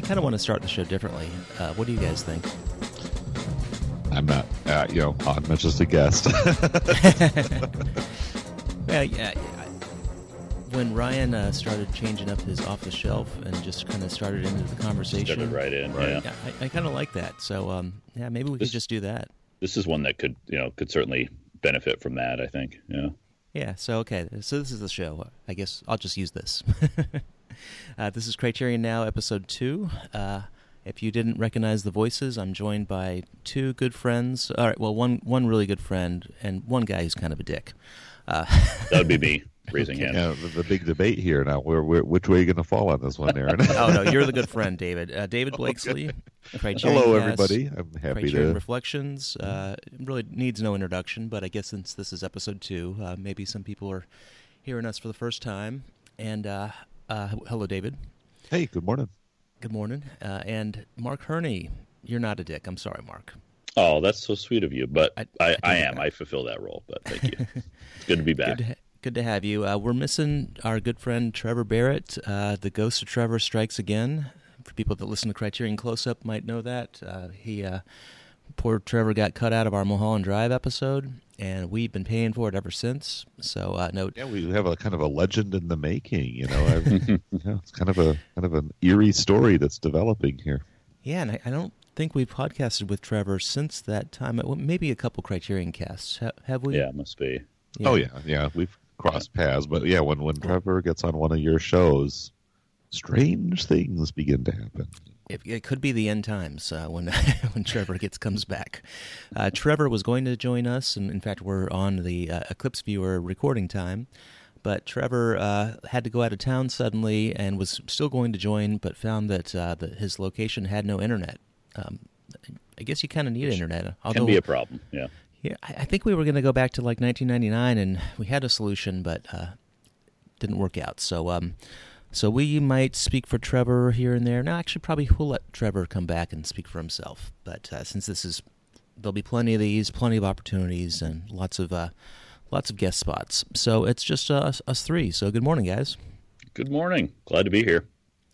kind of want to start the show differently. What do you guys think? I'm not, I'm just a guest. Yeah. When Ryan started changing up his off the shelf and just kind of started into the conversation, started right in. Right. Yeah, I kind of like that. So maybe we could just do that. This is one that could certainly benefit from that, I think. Yeah. Yeah. So okay. So this is the show. I guess I'll just use this. This is Criterion Now, episode 2. If you didn't recognize the voices, I'm joined by 2 good friends. All right. Well, one really good friend and one guy who's kind of a dick. That would be me. Raising hand. Yeah, the big debate here now. Which way are you going to fall on this one, Aaron? Oh, no, you're the good friend, David. David Blakesley. Okay. Hello, everybody. I'm happy Criterion to... Reflections. Really needs no introduction, but I guess since this is episode 2, maybe some people are hearing us for the first time. And hello, David. Hey, good morning. Good morning. And Mark Herney. You're not a dick. I'm sorry, Mark. Oh, that's so sweet of you. But I am. That. I fulfill that role. But thank you. It's good to be back. Good to have you. We're missing our good friend Trevor Barrett. The ghost of Trevor strikes again. For people that listen to Criterion Close-Up might know that. Poor Trevor got cut out of our Mulholland Drive episode, and we've been paying for it ever since. So no. Yeah, we have a kind of a legend in the making. It's kind of an eerie story that's developing here. Yeah, and I don't think we've podcasted with Trevor since that time. Maybe a couple Criterion casts. Have we? Yeah, it must be. Yeah. Oh yeah, we've crossed paths, but yeah, when Trevor gets on one of your shows, strange things begin to happen. It could be the end times when Trevor comes back. Trevor was going to join us, and in fact, we're on the Eclipse Viewer recording time. But Trevor had to go out of town suddenly and was still going to join, but found that his location had no internet. I guess you kind of need internet. Can be a problem, yeah. Yeah, I think we were going to go back to like 1999, and we had a solution, but didn't work out. So we might speak for Trevor here and there. No, actually, probably we'll let Trevor come back and speak for himself. But since there'll be plenty of these, plenty of opportunities, and lots of guest spots. So it's just us 3. So good morning, guys. Good morning. Glad to be here.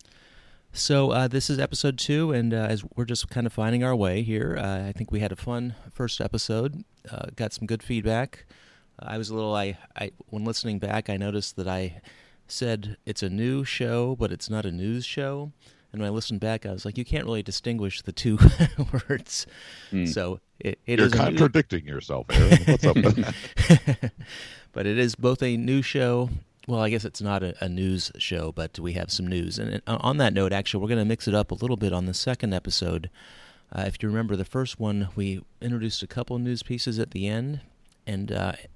So this is episode 2, and as we're just kind of finding our way here, I think we had a fun first episode. Got some good feedback. I was a little. When listening back, I noticed that I said it's a new show, but it's not a news show. And when I listened back, I was like, you can't really distinguish the two words. So You're contradicting yourself, Aaron. What's up with that? But it is both a news show. Well, I guess it's not a news show, but we have some news. And on that note, actually, we're going to mix it up a little bit on the second episode. If you remember the first one, we introduced a couple news pieces at the end, and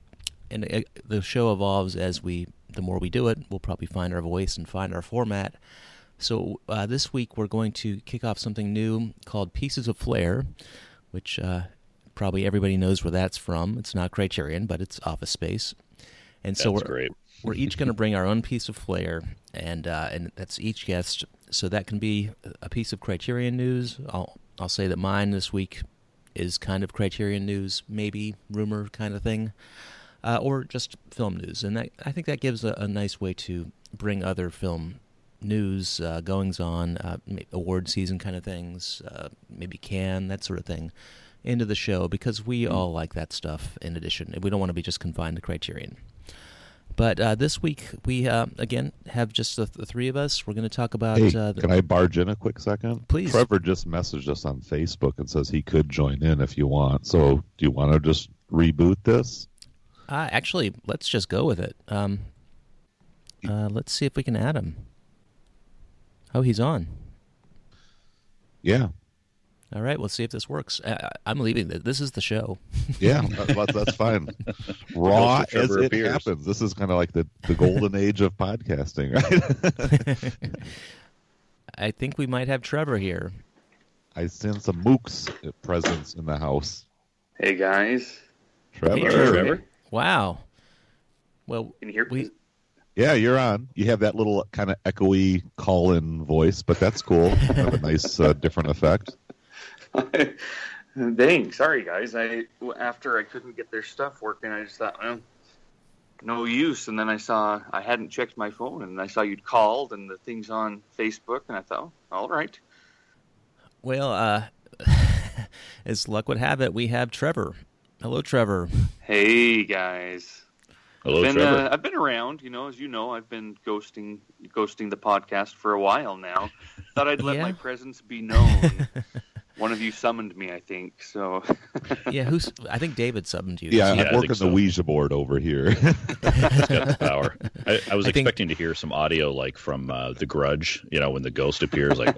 the show evolves the more we do it. We'll probably find our voice and find our format. So this week we're going to kick off something new called Pieces of Flair, which probably everybody knows where that's from. It's not Criterion, but it's Office Space. And so we're each going to bring our own piece of flair, and that's each guest. So that can be a piece of Criterion news. I'll say that mine this week is kind of Criterion news, maybe rumor kind of thing, or just film news. And I think that gives a nice way to bring other film news, goings-on, award season kind of things, maybe Cannes, that sort of thing, into the show, because we all like that stuff in addition. We don't want to be just confined to Criterion. But this week, we, again, have just the 3 of us. We're going to talk about... Hey, can I barge in a quick second? Please. Trevor just messaged us on Facebook and says he could join in if you want. So do you want to just reboot this? Actually, let's just go with it. Let's see if we can add him. Oh, he's on. Yeah. All right, we'll see if this works. I'm leaving. This is the show. Yeah, that's fine. Raw as it happens. This is kind of like the golden age of podcasting, right? I think we might have Trevor here. I sense some Mook's presence in the house. Hey, guys. Trevor. Hey, Trevor. Wow. Well, can you hear me? Yeah, you're on. You have that little kind of echoey call-in voice, but that's cool. Kind of a nice, different effect. Dang, sorry guys. After I couldn't get their stuff working, I just thought, well, no use. And then I hadn't checked my phone, and I saw you'd called and the things on Facebook, and I thought, oh, all right. Well, as luck would have it, we have Trevor. Hello, Trevor. Hey, guys. Hello, Trevor. I've been around, as you know, I've been ghosting the podcast for a while now. Thought I'd let my presence be known. One of you summoned me, I think. So. Yeah, I think David summoned you. Yeah, I'm working the Ouija board over here. He's got the power. I was expecting to hear some audio like from The Grudge, when the ghost appears, like.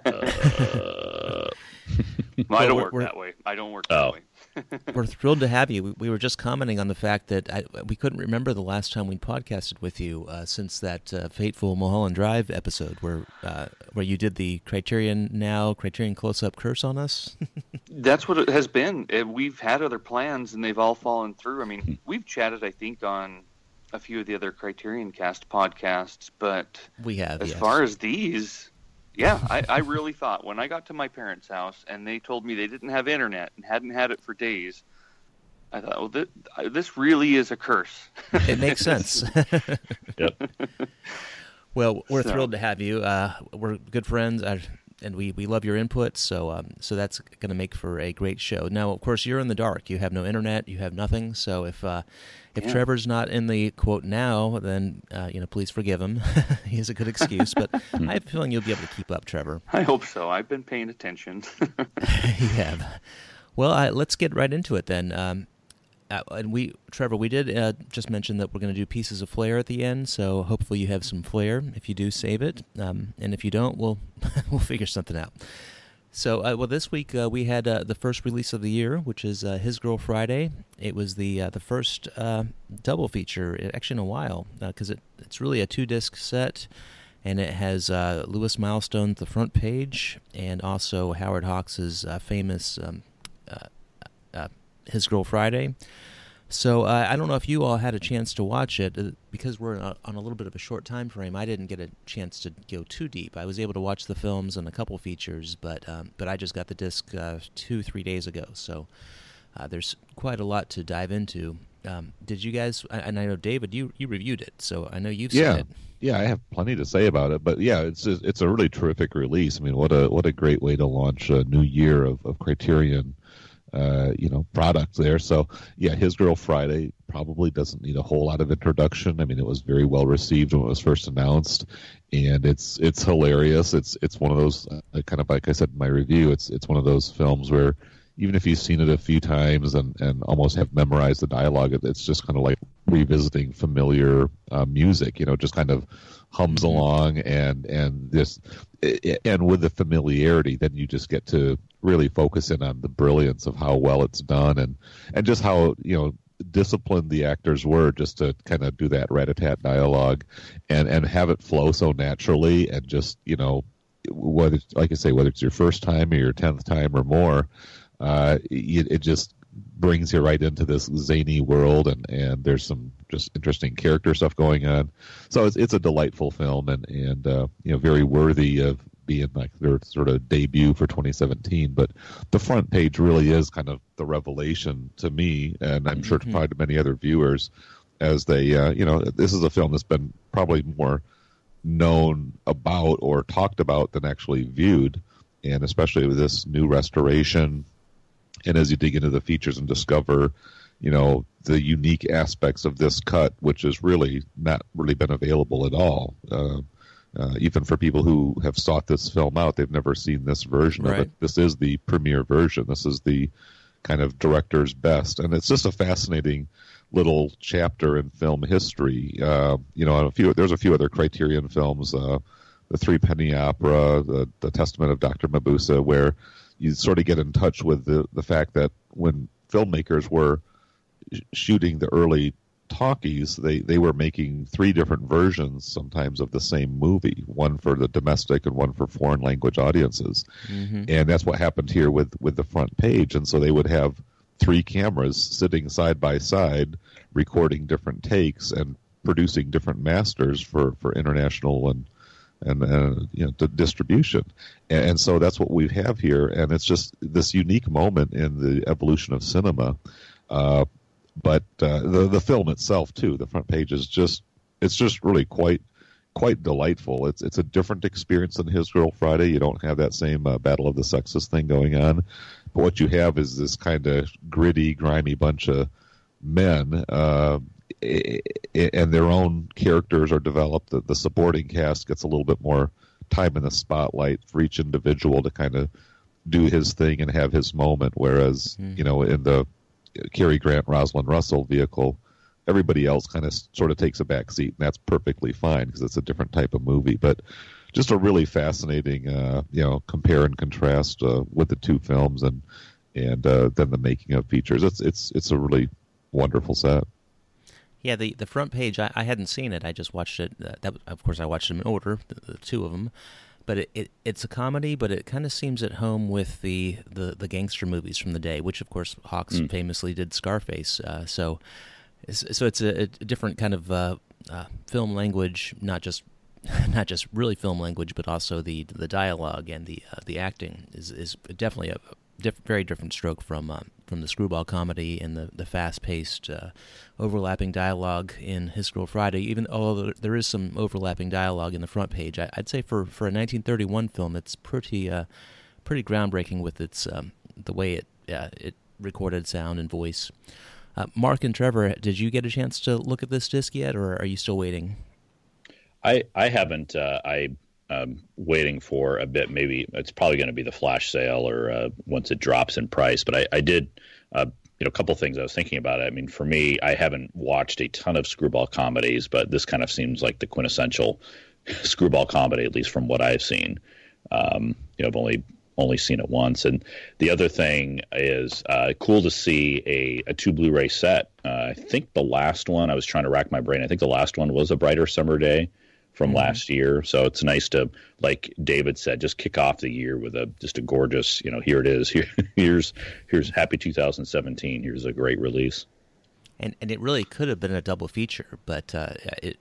Well, I don't work that way. I don't work that way. We're thrilled to have you. We were just commenting on the fact that we couldn't remember the last time we podcasted with you since that fateful Mulholland Drive episode where you did the Criterion Close-Up curse on us. That's what it has been. We've had other plans, and they've all fallen through. I mean, we've chatted, I think, on a few of the other Criterion Cast podcasts, but we have. As far as these... Yeah, I really thought when I got to my parents' house and they told me they didn't have internet and hadn't had it for days, I thought, well, this really is a curse. It makes sense. Yep. Well, we're thrilled to have you. We're good friends, and we love your input, so that's going to make for a great show. Now, of course, you're in the dark. You have no internet. You have nothing. So if Trevor's not in the quote now, then please forgive him. He has a good excuse, but I have a feeling you'll be able to keep up, Trevor. I hope so. I've been paying attention. You have. Well, let's get right into it then. And Trevor, we did just mention that we're going to do pieces of flair at the end, so hopefully you have some flair. If you do, save it, and if you don't, we'll figure something out. So, this week we had the first release of the year, which is His Girl Friday. It was the first double feature, actually in a while, because it's really a 2-disc set, and it has Lewis Milestone's The Front Page, and also Howard Hawks' famous His Girl Friday. So I don't know if you all had a chance to watch it. Because we're on a little bit of a short time frame, I didn't get a chance to go too deep. I was able to watch the films and a couple features, but I just got the disc 2-3 days ago. So there's quite a lot to dive into. Did you guys, and I know, David, you reviewed it, so I know you've seen it. Yeah, I have plenty to say about it, but yeah, it's a really terrific release. I mean, what a great way to launch a new year of Criterion product there. So yeah, His Girl Friday probably doesn't need a whole lot of introduction. I mean, it was very well received when it was first announced, and it's hilarious. It's one of those kind of, like I said in my review, it's one of those films where even if you've seen it a few times and almost have memorized the dialogue, it's just kind of like revisiting familiar music. Just kind of hums along, and with the familiarity, then you just get to really focus in on the brilliance of how well it's done, and just how disciplined the actors were just to kind of do that rat-a-tat dialogue and have it flow so naturally, and just whether, like I say, whether it's your first time or your 10th time or more, it just brings you right into this zany world, and there's some just interesting character stuff going on. So it's a delightful film, and very worthy of being like their sort of debut for 2017. But The Front Page really is kind of the revelation to me, and I'm sure to probably many other viewers, as they this is a film that's been probably more known about or talked about than actually viewed, and especially with this new restoration. And as you dig into the features and discover, the unique aspects of this cut, which has really not really been available at all. Even for people who have sought this film out, they've never seen this version of it. This is the premiere version. This is the kind of director's best. And it's just a fascinating little chapter in film history. There's a few other Criterion films, the Threepenny Opera, the Testament of Dr. Mabuse, where you sort of get in touch with the fact that when filmmakers were shooting the early talkies, they were making 3 different versions sometimes of the same movie, one for the domestic and one for foreign language audiences. And that's what happened here with The Front Page. And so they would have 3 cameras sitting side by side, recording different takes and producing different masters for international and the distribution. And so that's what we have here, and it's just this unique moment in the evolution of cinema. But the film itself too, The Front Page, it's just really quite quite delightful. It's a different experience than His Girl Friday. You don't have that same Battle of the Sexes thing going on, but what you have is this kind of gritty, grimy bunch of men, and their own characters are developed. The supporting cast gets a little bit more time in the spotlight for each individual to kind of do his thing and have his moment, whereas in the Cary Grant, Rosalind Russell vehicle, everybody else kind of sort of takes a back seat, and that's perfectly fine because it's a different type of movie. But just a really fascinating, compare and contrast with the two films, and then the making of features. It's a really wonderful set. Yeah, the front page, I hadn't seen it. I just watched it. Of course, I watched them in order, the two of them. But it's a comedy, but it kind of seems at home with the gangster movies from the day, which, of course, Hawks famously did Scarface. So it's a different kind of film language, not just really film language, but also the dialogue and the acting is definitely a very different stroke from the screwball comedy and the fast-paced overlapping dialogue in His Girl Friday. Even although there is some overlapping dialogue in the front page, I'd say for a 1931 film, it's pretty groundbreaking with its the way it recorded sound and voice. Mark and Trevor, did you get a chance to look at this disc yet, or are you still waiting? I haven't. I'm waiting for a bit. Maybe it's probably going to be the flash sale or once it drops in price. But I did, a couple things I was thinking about it. I mean, for me, I haven't watched a ton of screwball comedies, but this kind of seems like the quintessential screwball comedy, at least from what I've seen. I've only seen it once. And the other thing is cool to see a 2 Blu-ray set. I think the last one, I was trying to rack my brain, I think the last one was A Brighter Summer Day from last year. So it's nice to, like David said, just kick off the year with just a gorgeous, here it is. Here's Happy 2017. Here's a great release. And it really could have been a double feature, but the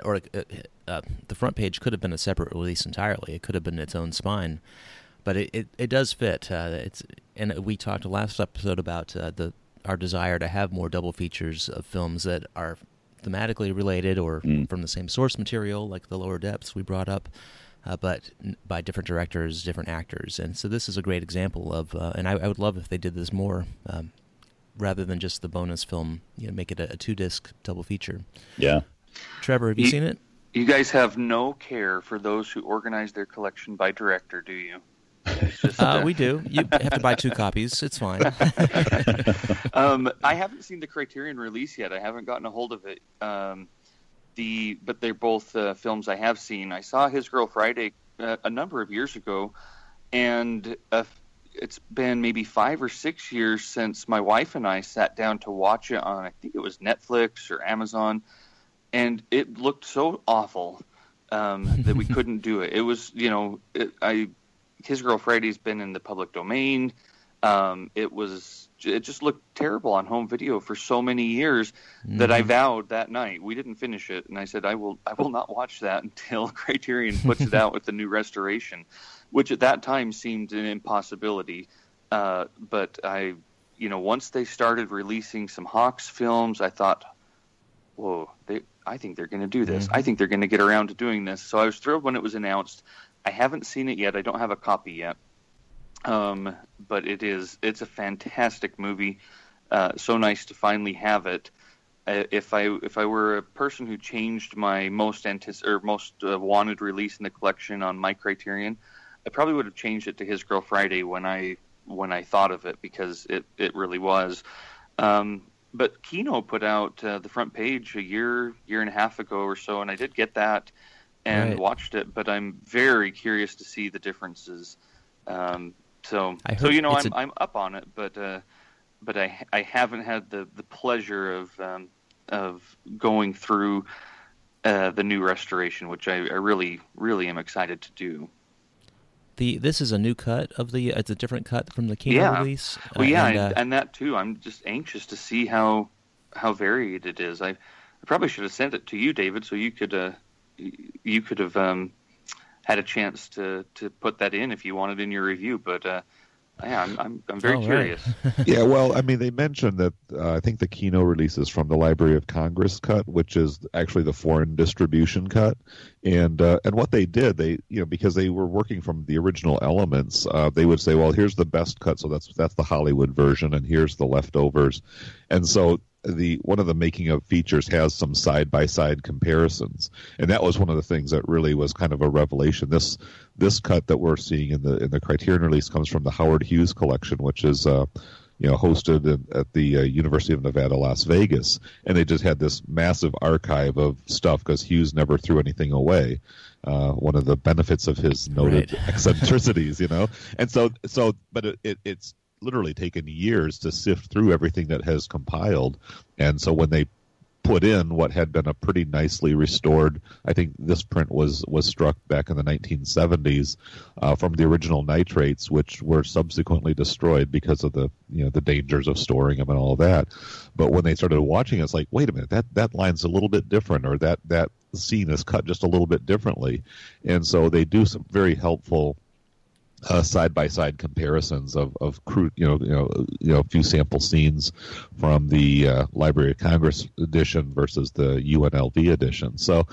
front page could have been a separate release entirely. It could have been its own spine. But it does fit. And we talked last episode about our desire to have more double features of films that are thematically related or from the same source material, like The Lower Depths we brought up, but by different directors, different actors. And so this is a great example of, and I would love if they did this more, rather than just the bonus film, make it a 2-disc double feature. Yeah. Trevor, have you seen it? You guys have no care for those who organize their collection by director, do you? We do. You have to buy 2 copies. It's fine. I haven't seen the Criterion release yet. I haven't gotten a hold of it. But they're both films I have seen. I saw His Girl Friday a number of years ago, and it's been maybe 5 or 6 years since my wife and I sat down to watch it on, I think it was Netflix or Amazon, and it looked so awful that we couldn't do it. It was, His Girl Friday's been in the public domain. It just looked terrible on home video for so many years that I vowed that night. We didn't finish it, and I said I will not watch that until Criterion puts it out with the new restoration, which at that time seemed an impossibility. But once they started releasing some Hawks films, I thought, whoa, I think they're going to do this. I think they're going to get around to doing this. So I was thrilled when it was announced. I haven't seen it yet. I don't have a copy yet. But it's a fantastic movie. So nice to finally have it. If I were a person who changed my most wanted release in the collection on my Criterion, I probably would have changed it to His Girl Friday when I thought of it, because it really was. But Kino put out the front page a year and a half ago or so, and I did get that and watched it, but I'm very curious to see the differences. I'm up on it, but I haven't had the pleasure of going through the new restoration, which I really, really am excited to do. This is a new cut of it's a different cut from the Kino release. And that too. I'm just anxious to see how varied it is. I probably should have sent it to you, David, so you could have had a chance to put that in if you wanted in your review. But Yeah, I'm very curious. Yeah, well, I mean, they mentioned that I think the Kino release is from the Library of Congress cut, which is actually the foreign distribution cut. And what they did, they because they were working from the original elements, they would say, well, here's the best cut, so that's the Hollywood version, and here's the leftovers, and so. One of the making of features has some side by side comparisons, and that was one of the things that really was kind of a revelation. This cut that we're seeing in the Criterion release comes from the Howard Hughes collection, which is hosted at the University of Nevada, Las Vegas, and they just had this massive archive of stuff because Hughes never threw anything away. One of the benefits of his noted eccentricities, and but it's literally taken years to sift through everything that has compiled, and so when they put in what had been a pretty nicely restored, I think this print was struck back in the 1970s from the original nitrates, which were subsequently destroyed because of the the dangers of storing them and all of that. But when they started watching, it's like, wait a minute, that line's a little bit different, or that scene is cut just a little bit differently, and so they do some very helpful side-by-side comparisons of crude, a few sample scenes from the Library of Congress edition versus the UNLV edition. So,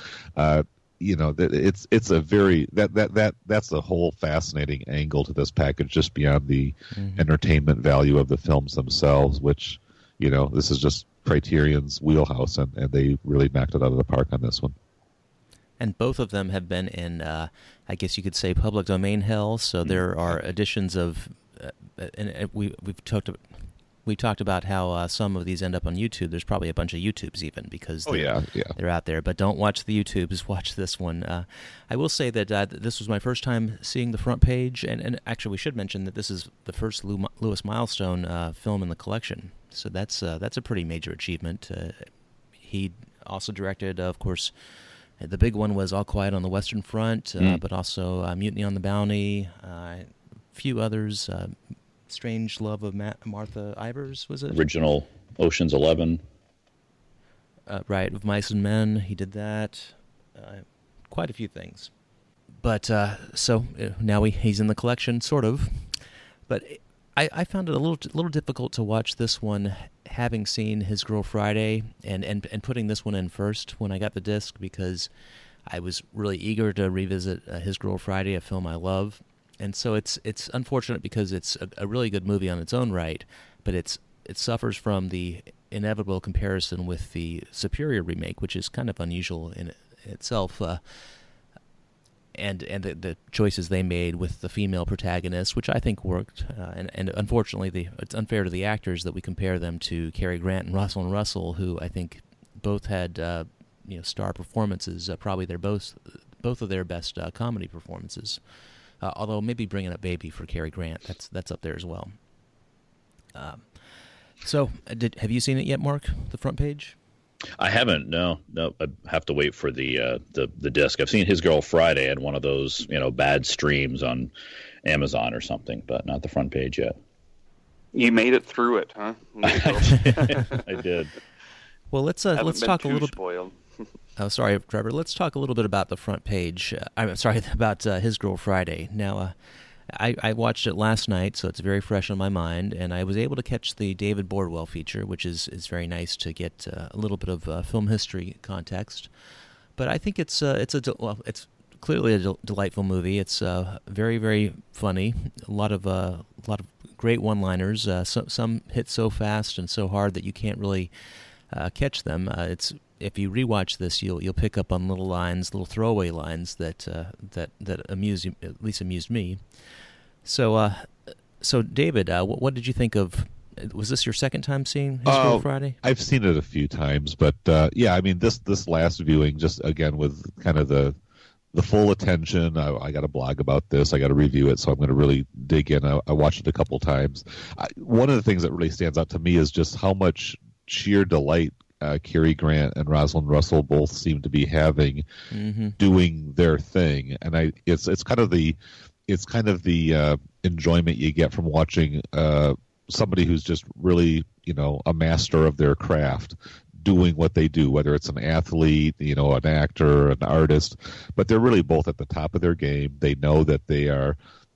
it's a very that's the whole fascinating angle to this package, just beyond the entertainment value of the films themselves, which this is just Criterion's wheelhouse, and they really knocked it out of the park on this one. And both of them have been in, I guess you could say, public domain hell. So there are editions of, and we've talked about how some of these end up on YouTube. There's probably a bunch of YouTubes even because they're out there. But don't watch the YouTubes. Watch this one. I will say that this was my first time seeing the front page, and actually we should mention that this is the first Lewis Milestone film in the collection. So that's a pretty major achievement. He also directed, of course. The big one was All Quiet on the Western Front, but also Mutiny on the Bounty, a few others. Strange Love of Martha Ivers, was it? Original Ocean's 11. Right, of Mice and Men, he did that. Quite a few things. But so now he's in the collection, sort of. But I found it a little difficult to watch this one, having seen His Girl Friday, and putting this one in first when I got the disc, because I was really eager to revisit His Girl Friday, a film I love. And so it's unfortunate because it's a really good movie on its own right, but it suffers from the inevitable comparison with the Superior remake, which is kind of unusual in itself. And the choices they made with the female protagonist, which I think worked, and unfortunately it's unfair to the actors that we compare them to Cary Grant and Rosalind Russell, who I think both had star performances, probably both of their best comedy performances. Although maybe Bringing Up Baby for Cary Grant, that's up there as well. So have you seen it yet, Mark? The front page? I haven't. No. I have to wait for the disc. I've seen His Girl Friday and one of those bad streams on Amazon or something, but not the front page yet. You made it through it, huh? I did. Well, let's talk a little. Spoiled. Oh, sorry, Trevor. Let's talk a little bit about the front page. I'm sorry, about His Girl Friday. Now, I watched it last night, so it's very fresh on my mind, and I was able to catch the David Bordwell feature, which is very nice to get a little bit of film history context. But I think it's clearly a delightful movie. It's very, very funny. A lot of great one-liners. Some hit so fast and so hard that you can't really catch them. If you rewatch this, you'll pick up on little lines, little throwaway lines that amuse you, at least amused me. So David, what did you think of? Was this your second time seeing His Girl Friday? I've seen it a few times, but I mean this last viewing, just again with kind of the full attention. I got a blog about this. I got to review it, so I'm going to really dig in. I watched it a couple times. One of the things that really stands out to me is just how much sheer delight Cary Grant and Rosalind Russell both seem to be having doing their thing, and it's kind of the enjoyment you get from watching somebody who's just really a master of their craft doing what they do, whether it's an athlete, an actor, an artist, but they're really both at the top of their game. They know that they are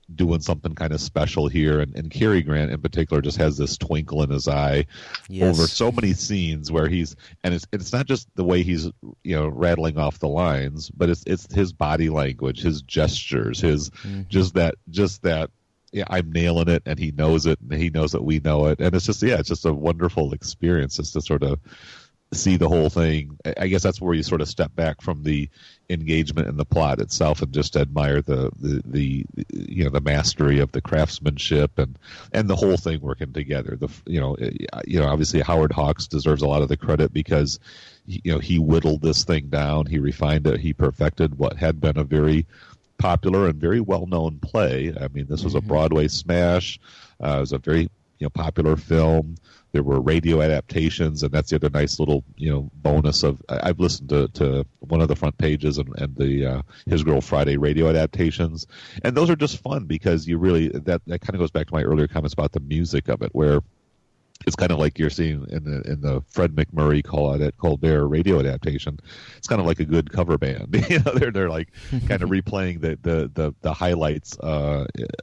doing something kind of special here. And Cary Grant in particular just has this twinkle in his eye over so many scenes where it's not just the way he's, rattling off the lines, but it's his body language, his gestures, his just that. Yeah, I'm nailing it, and he knows it, and he knows that we know it, and it's just a wonderful experience just to sort of see the whole thing. I guess that's where you sort of step back from the engagement in the plot itself and just admire the mastery of the craftsmanship and the whole thing working together. Obviously Howard Hawks deserves a lot of the credit because he whittled this thing down, he refined it, he perfected what had been a very popular and very well-known play. I mean, this was a Broadway smash. It was a very popular film. There were radio adaptations, and that's the other nice little bonus of. I've listened to one of the front pages and the His Girl Friday radio adaptations, and those are just fun because you really that kind of goes back to my earlier comments about the music of it, where it's kind of like you're seeing in the Fred McMurray Colbert radio adaptation. It's kind of like a good cover band. They're like kind of replaying the highlights of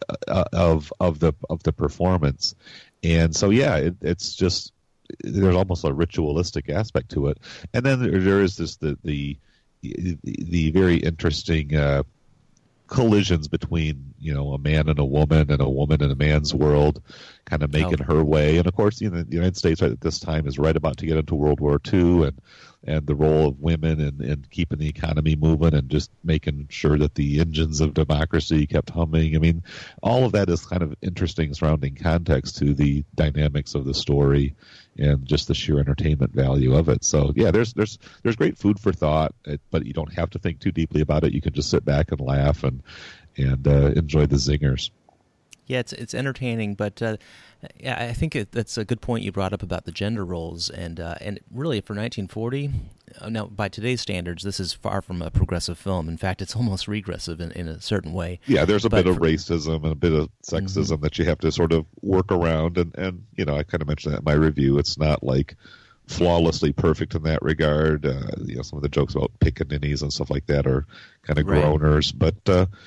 the performance. And so it's just there's almost a ritualistic aspect to it. And then there is this the very interesting collisions between a man and a woman and a man's world kind of making her way. And of course, the United States right at this time is right about to get into World War II and the role of women and keeping the economy moving and just making sure that the engines of democracy kept humming. I mean, all of that is kind of interesting surrounding context to the dynamics of the story and just the sheer entertainment value of it. So yeah, there's great food for thought, but you don't have to think too deeply about it. You can just sit back and laugh and enjoy the zingers. Yeah, it's entertaining, but I think that's a good point you brought up about the gender roles, and really for 1940, now by today's standards, this is far from a progressive film. In fact, it's almost regressive in a certain way. Yeah, there's a bit of racism and a bit of sexism that you have to sort of work around, and I kind of mentioned that in my review. It's not like flawlessly perfect in that regard. Some of the jokes about pickaninnies and stuff like that are kind of groaners, but.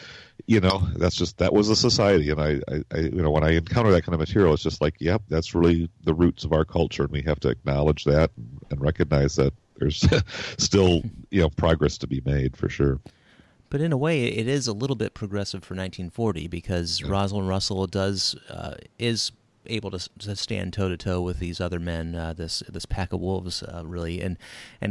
That was a society, and I when I encounter that kind of material, it's just like, yep, that's really the roots of our culture, and we have to acknowledge that and recognize that there's still progress to be made for sure. But in a way, it is a little bit progressive for 1940 because Rosalind Russell is able to stand toe to toe with these other men, this pack of wolves, really, and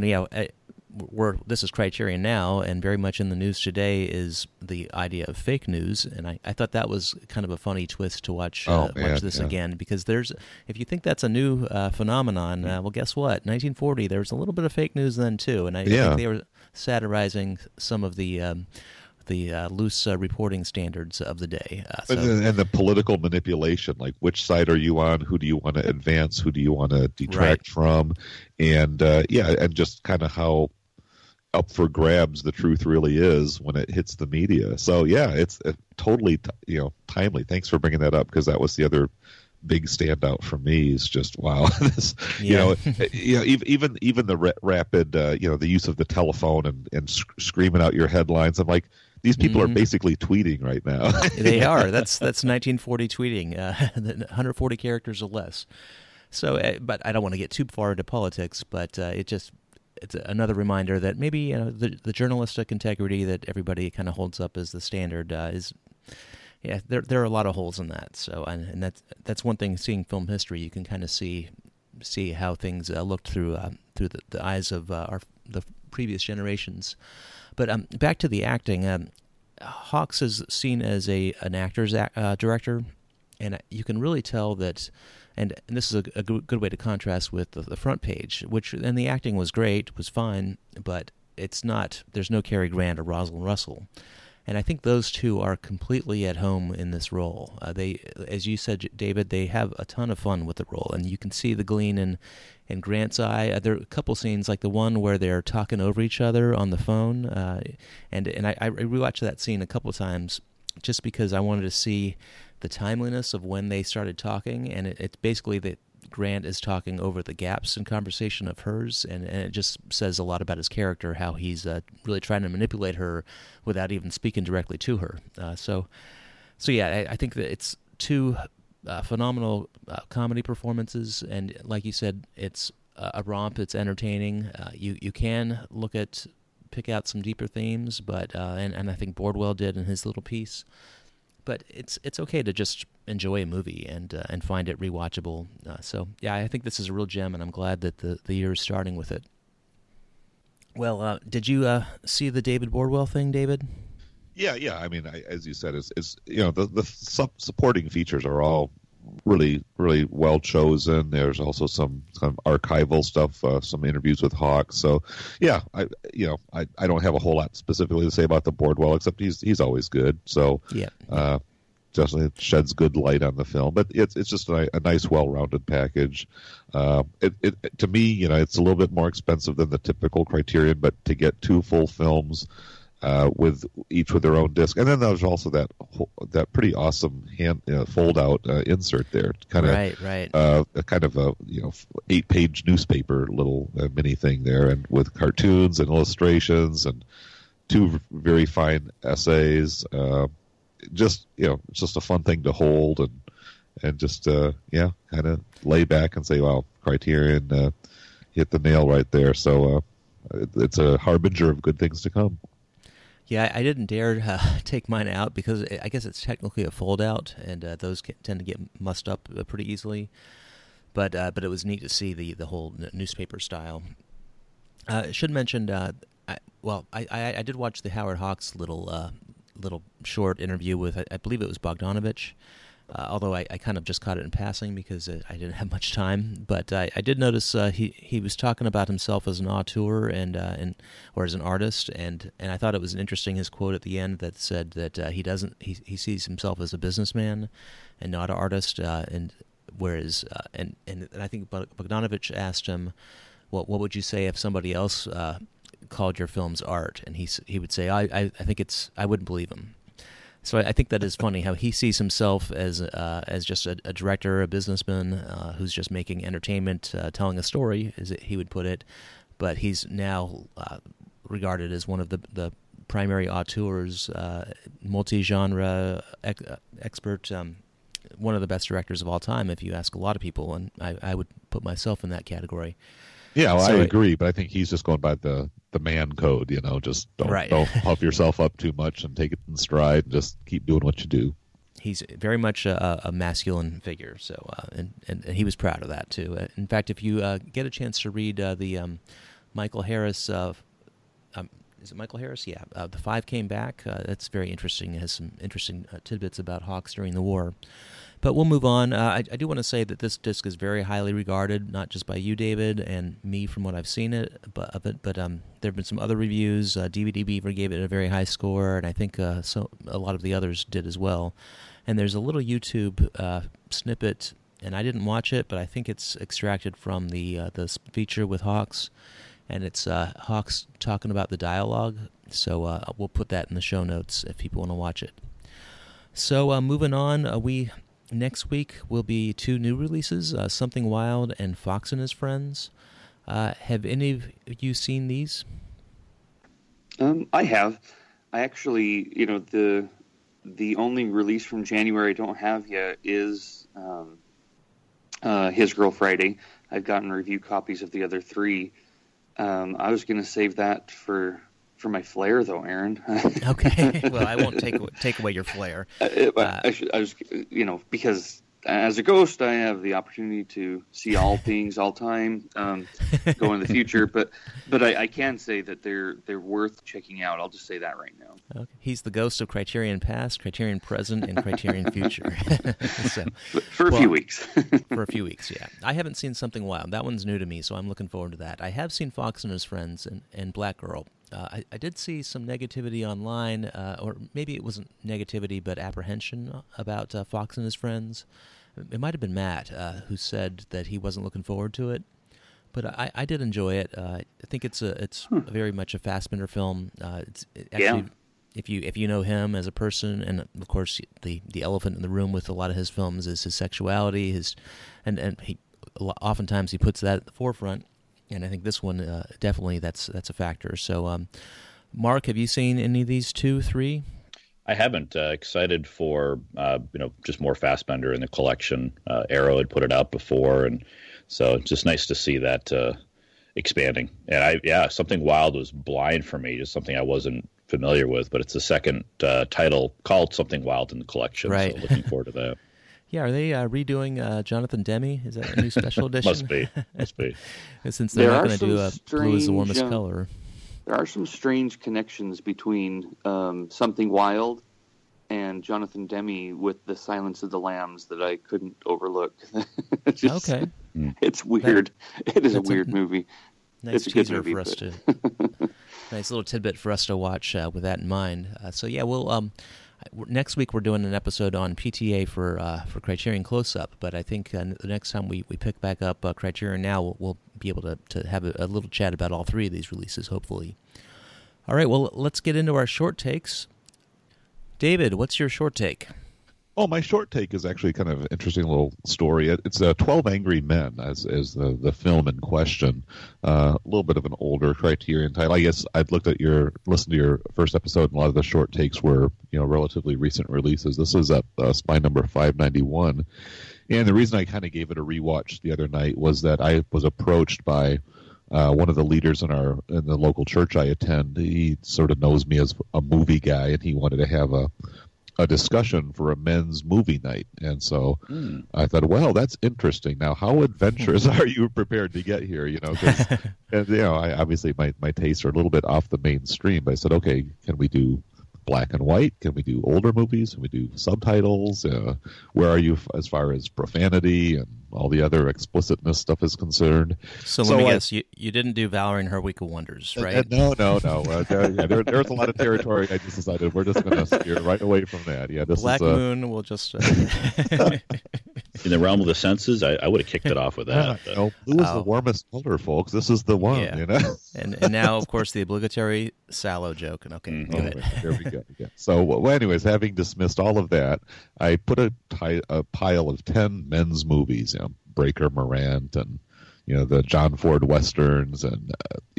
this is Criterion now, and very much in the news today is the idea of fake news, and I thought that was kind of a funny twist to watch this again, because if you think that's a new phenomenon, well, guess what? 1940, there was a little bit of fake news then too, and I think they were satirizing some of the loose reporting standards of the day. And the political manipulation, like which side are you on? Who do you want to advance? Who do you want to detract from? And and just kind of how up for grabs the truth really is when it hits the media. So it's totally timely. Thanks for bringing that up, because that was the other big standout for me. Is just wow, this even the rapid the use of the telephone and screaming out your headlines. I'm like, these people are basically tweeting right now. They are. That's 1940 tweeting, 140 characters or less. So, but I don't want to get too far into politics, but it's another reminder that maybe the journalistic integrity that everybody kind of holds up as the standard is. Yeah, there are a lot of holes in that. So, and that's one thing. Seeing film history, you can kind of see how things looked through the eyes of the previous generations. But back to the acting, Hawks is seen as an actor's director, and you can really tell that. And this is a good way to contrast with the front page, and the acting was great, was fine, but it's not. There's no Cary Grant or Rosalind Russell. And I think those two are completely at home in this role. They, as you said, David, they have a ton of fun with the role, and you can see the gleam in Grant's eye. There are a couple scenes, like the one where they're talking over each other on the phone, and I rewatched that scene a couple times just because I wanted to see the timeliness of when they started talking, and it's basically that Grant is talking over the gaps in conversation of hers, and it just says a lot about his character, how he's really trying to manipulate her without even speaking directly to her. So So yeah, I think that it's two phenomenal comedy performances, and like you said, it's a romp. It's entertaining. You can pick out some deeper themes, but and I think Bordwell did in his little piece. But it's okay to just enjoy a movie and find it rewatchable. So yeah, I think this is a real gem, and I'm glad that the year is starting with it. Well, did you see the David Bordwell thing, David? Yeah. I mean, as you said, it's the supporting features are all really, really well chosen. There's also some archival stuff, some interviews with Hawks. So, yeah, I don't have a whole lot specifically to say about the Bordwell, except he's always good. So, yeah. Definitely sheds good light on the film, but it's just a nice, well-rounded package. To me, it's a little bit more expensive than the typical Criterion, but to get two full films with each with their own disc, and then there's also that pretty awesome hand fold-out insert there, kind of right. A kind of a 8-page newspaper little mini thing there, and with cartoons and illustrations and two very fine essays. It's just a fun thing to hold and just kind of lay back and say, wow, Criterion hit the nail right there. So it's a harbinger of good things to come. Yeah, I didn't dare take mine out because I guess it's technically a fold-out, and those tend to get mussed up pretty easily. But it was neat to see the whole newspaper style. I should mention, I did watch the Howard Hawks little short interview with, I believe it was Bogdanovich, although I kind of just caught it in passing because I didn't have much time. But I did notice he was talking about himself as an auteur or as an artist, and I thought it was interesting, his quote at the end that said that he sees himself as a businessman and not an artist, and whereas and I think Bogdanovich asked him, what would you say if somebody else called your films art? And he would say, I think I wouldn't believe him. So I think that is funny how he sees himself as just a director, a businessman who's just making entertainment, telling a story, as he would put it. But he's now regarded as one of the primary auteurs, multi-genre expert, one of the best directors of all time, if you ask a lot of people, and I would put myself in that category. Yeah, well, I agree, but I think he's just going by the man code, just don't puff yourself up too much and take it in stride and just keep doing what you do. He's very much a masculine figure, so and he was proud of that too. In fact, if you get a chance to read the Michael Harris, is it Michael Harris? Yeah, The Five Came Back. That's very interesting. It has some interesting tidbits about Hawks during the war. But we'll move on. I do want to say that this disc is very highly regarded, not just by you, David, and me from what I've seen but there have been some other reviews. DVD Beaver gave it a very high score, and I think a lot of the others did as well. And there's a little YouTube snippet, and I didn't watch it, but I think it's extracted from the feature with Hawks, and it's Hawks talking about the dialogue. So we'll put that in the show notes if people want to watch it. So moving on, next week will be two new releases, Something Wild and Fox and His Friends. Have any of you seen these? I have. I actually, the only release from January I don't have yet is His Girl Friday. I've gotten review copies of the other three. I was going to save that for my flair, though, Aaron. Okay. Well, I won't take away your flair. Because as a ghost, I have the opportunity to see all things, all time, go in the future. But I can say that they're worth checking out. I'll just say that right now. Okay. He's the ghost of Criterion Past, Criterion Present, and Criterion Future. For a few weeks. For a few weeks, yeah. I haven't seen Something Wild. That one's new to me, so I'm looking forward to that. I have seen Fox and His Friends and Black Girl. I did see some negativity online, or maybe it wasn't negativity, but apprehension about Fox and His Friends. It might have been Matt who said that he wasn't looking forward to it, but I did enjoy it. I think it's very much a Fassbinder film. If you know him as a person, and of course the elephant in the room with a lot of his films is his sexuality, and he oftentimes he puts that at the forefront. And I think this one, definitely that's a factor. So, Mark, have you seen any of these 2, 3? I haven't. Excited for just more Fassbender in the collection. Arrow had put it out before, and so it's just nice to see that expanding. And Something Wild was blind for me, just something I wasn't familiar with. But it's the second title called Something Wild in the collection. Right. So looking forward to that. Yeah, are they redoing Jonathan Demme? Is that a new special edition? Must be. Since they're not going to do Blue is the Warmest Color. There are some strange connections between Something Wild and Jonathan Demme with The Silence of the Lambs that I couldn't overlook. Okay. It's weird. It is a weird movie. Nice it's a good teaser movie, for us to... Nice little tidbit for us to watch with that in mind. We'll... next week we're doing an episode on PTA for Criterion Close-Up, but I think the next time we pick back up Criterion Now, we'll be able to have a little chat about all three of these releases, hopefully. All right, well, let's get into our short takes. David, what's your short take? Oh, my short take is actually kind of an interesting little story. It's 12 Angry Men as the film in question. A little bit of an older Criterion title. I guess I'd listened to your first episode, and a lot of the short takes were relatively recent releases. This is at spine number 591. And the reason I kind of gave it a rewatch the other night was that I was approached by one of the leaders in the local church I attend. He sort of knows me as a movie guy, and he wanted to have a discussion for a men's movie night. And so I thought, well, that's interesting. Now, how adventurous are you prepared to get here? I obviously my tastes are a little bit off the mainstream, but I said, okay, can we do black and white? Can we do older movies? Can we do subtitles? Where are you as far as profanity and all the other explicitness stuff is concerned? So let me guess, you didn't do Valerie and Her Week of Wonders, right? No. There's a lot of territory. I just decided we're just going to steer right away from that. Yeah, this Black Moon will just... In the realm of the senses, I would have kicked it off with that. Blue is the warmest color, folks. This is the one, and now, of course, the obligatory Sallow joke. And okay, go ahead. There we go. Yeah. So, anyways, having dismissed all of that, I put a pile of 10 men's movies, Breaker Morant and the John Ford westerns and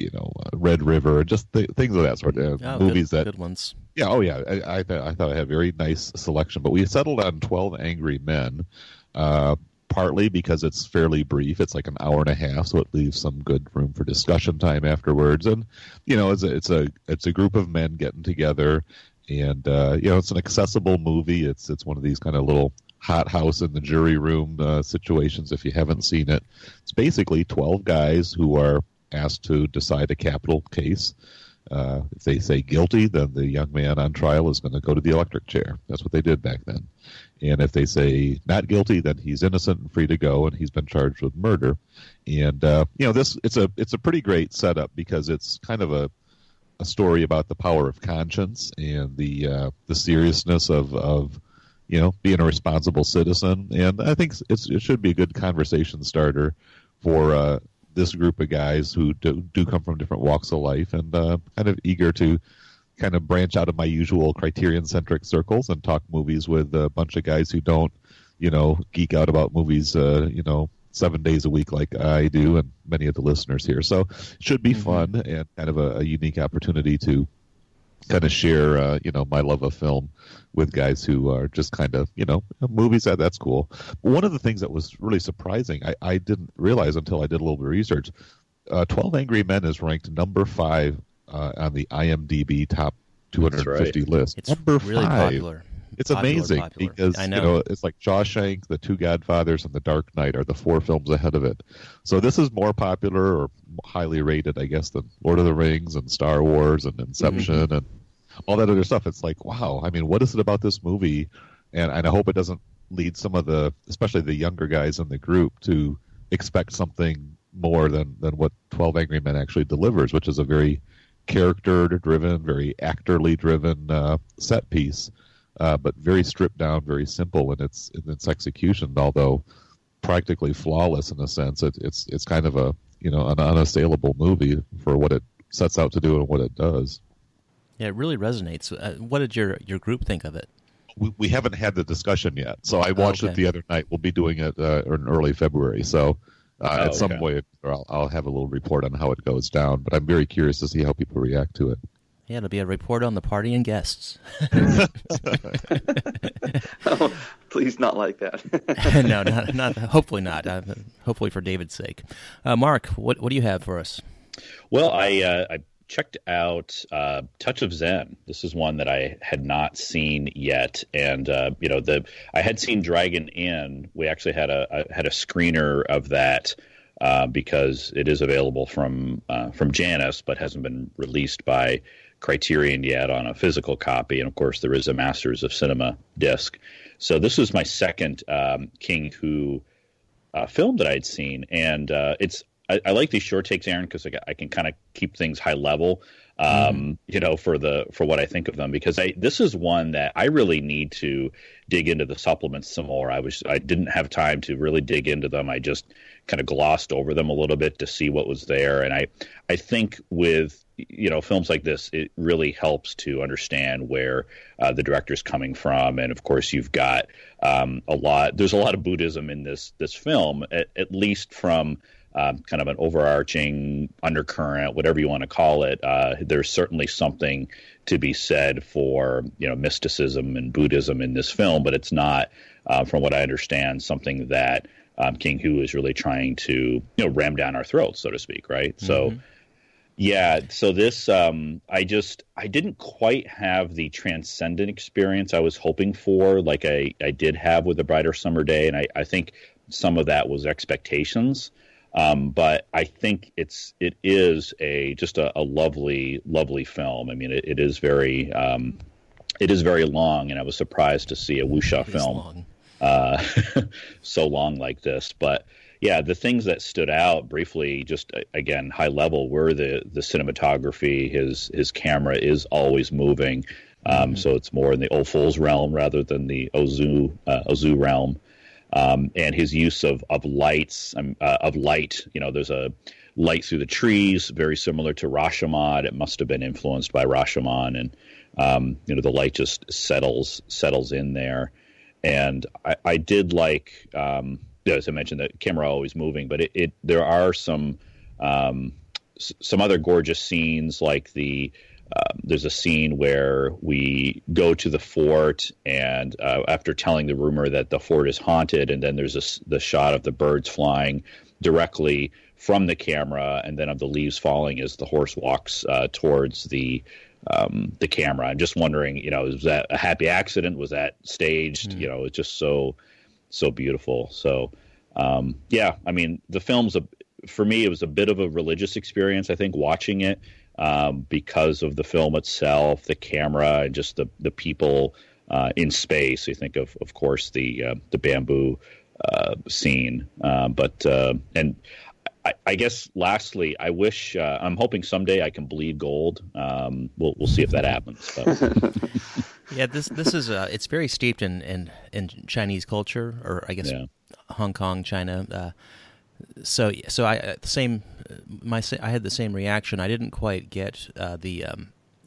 Red River, just things of that sort. Movies good ones. Yeah. Oh yeah. I thought I had a very nice selection, but we settled on 12 Angry Men. Partly because it's fairly brief. It's like an hour and a half, so it leaves some good room for discussion time afterwards. And it's a group of men getting together, and it's an accessible movie. It's one of these kind of little hothouse in the jury room situations. If you haven't seen it, it's basically 12 guys who are asked to decide a capital case. If they say guilty, then the young man on trial is going to go to the electric chair. That's what they did back then. And if they say not guilty, then he's innocent and free to go, and he's been charged with murder. And it's a pretty great setup because it's kind of a story about the power of conscience and the seriousness of being a responsible citizen. And I think it should be a good conversation starter for this group of guys who do come from different walks of life and kind of eager to kind of branch out of my usual Criterion-centric circles and talk movies with a bunch of guys who don't, geek out about movies, 7 days a week like I do and many of the listeners here. So it should be fun and kind of a unique opportunity to kind of share, my love of film with guys who are just kind of, movies, that's cool. But one of the things that was really surprising, I didn't realize until I did a little bit of research, 12 Angry Men is ranked number 5 on the IMDb top 250 list. It's number really 5. Popular. It's amazing because it's like Shawshank, The Two Godfathers, and The Dark Knight are the 4 films ahead of it. So this is more popular or highly rated, I guess, than Lord of the Rings and Star Wars and Inception and all that other stuff. It's like, wow. I mean, what is it about this movie? And I hope it doesn't lead some of especially the younger guys in the group, to expect something more than what 12 Angry Men actually delivers, which is a very character-driven, very actorly-driven set piece, but very stripped down, very simple in its execution. Although practically flawless in a sense, it's kind of an unassailable movie for what it sets out to do and what it does. Yeah, it really resonates. What did your group think of it? We haven't had the discussion yet, so I watched it the other night. We'll be doing it in early February, so at some point I'll have a little report on how it goes down. But I'm very curious to see how people react to it. Yeah, it'll be a report on the party and guests. Oh, please, not like that. No, not. Hopefully not. Hopefully for David's sake. Mark, what do you have for us? Well, I checked out Touch of Zen. This is one that I had not seen yet, and I had seen Dragon Inn. We actually had a screener of that because it is available from Janus, but hasn't been released by Criterion yet on a physical copy. And of course, there is a Masters of Cinema disc. So this was my second King Hu film that I'd seen, and I like these short takes, Aaron, because I can kind of keep things high level, for what I think of them. Because this is one that I really need to dig into the supplements some more. I didn't have time to really dig into them. I just kind of glossed over them a little bit to see what was there. And I think with films like this, it really helps to understand where the director's coming from. And of course, you've got there's a lot of Buddhism in this film, at least from kind of an overarching undercurrent, whatever you want to call it. There's certainly something to be said for mysticism and Buddhism in this film, but it's not, from what I understand, something that King Hu is really trying to ram down our throats, so to speak, right? Mm-hmm. So yeah, so this I didn't quite have the transcendent experience I was hoping for, like I did have with A Brighter Summer Day, and I think some of that was expectations. But I think it is just a lovely, lovely film. I mean, it is very long, and I was surprised to see a wuxia film so long like this. But yeah, the things that stood out briefly, just again high level, were the cinematography. His camera is always moving, so it's more in the Ophuls realm rather than the Ozu realm. And his use of lights, of light. There's a light through the trees, very similar to Rashomon. It must have been influenced by Rashomon, and the light just settles in there. And I did like, as I mentioned, the camera always moving, but there are some other gorgeous scenes, like there's a scene where we go to the fort, and after telling the rumor that the fort is haunted, and then there's the shot of the birds flying directly from the camera, and then of the leaves falling as the horse walks towards the camera. I'm just wondering, was that a happy accident? Was that staged? Mm. It's just so beautiful. So yeah, I mean, the film's for me, it was a bit of a religious experience, I think, watching it. Because of the film itself, the camera, and just the people in space. You think of course, the bamboo scene. But I guess lastly, I wish I'm hoping someday I can bleed gold. We'll see if that happens. But. Yeah, this is it's very steeped in Chinese culture, or I guess Hong Kong, China. So I had the same reaction. I didn't quite get the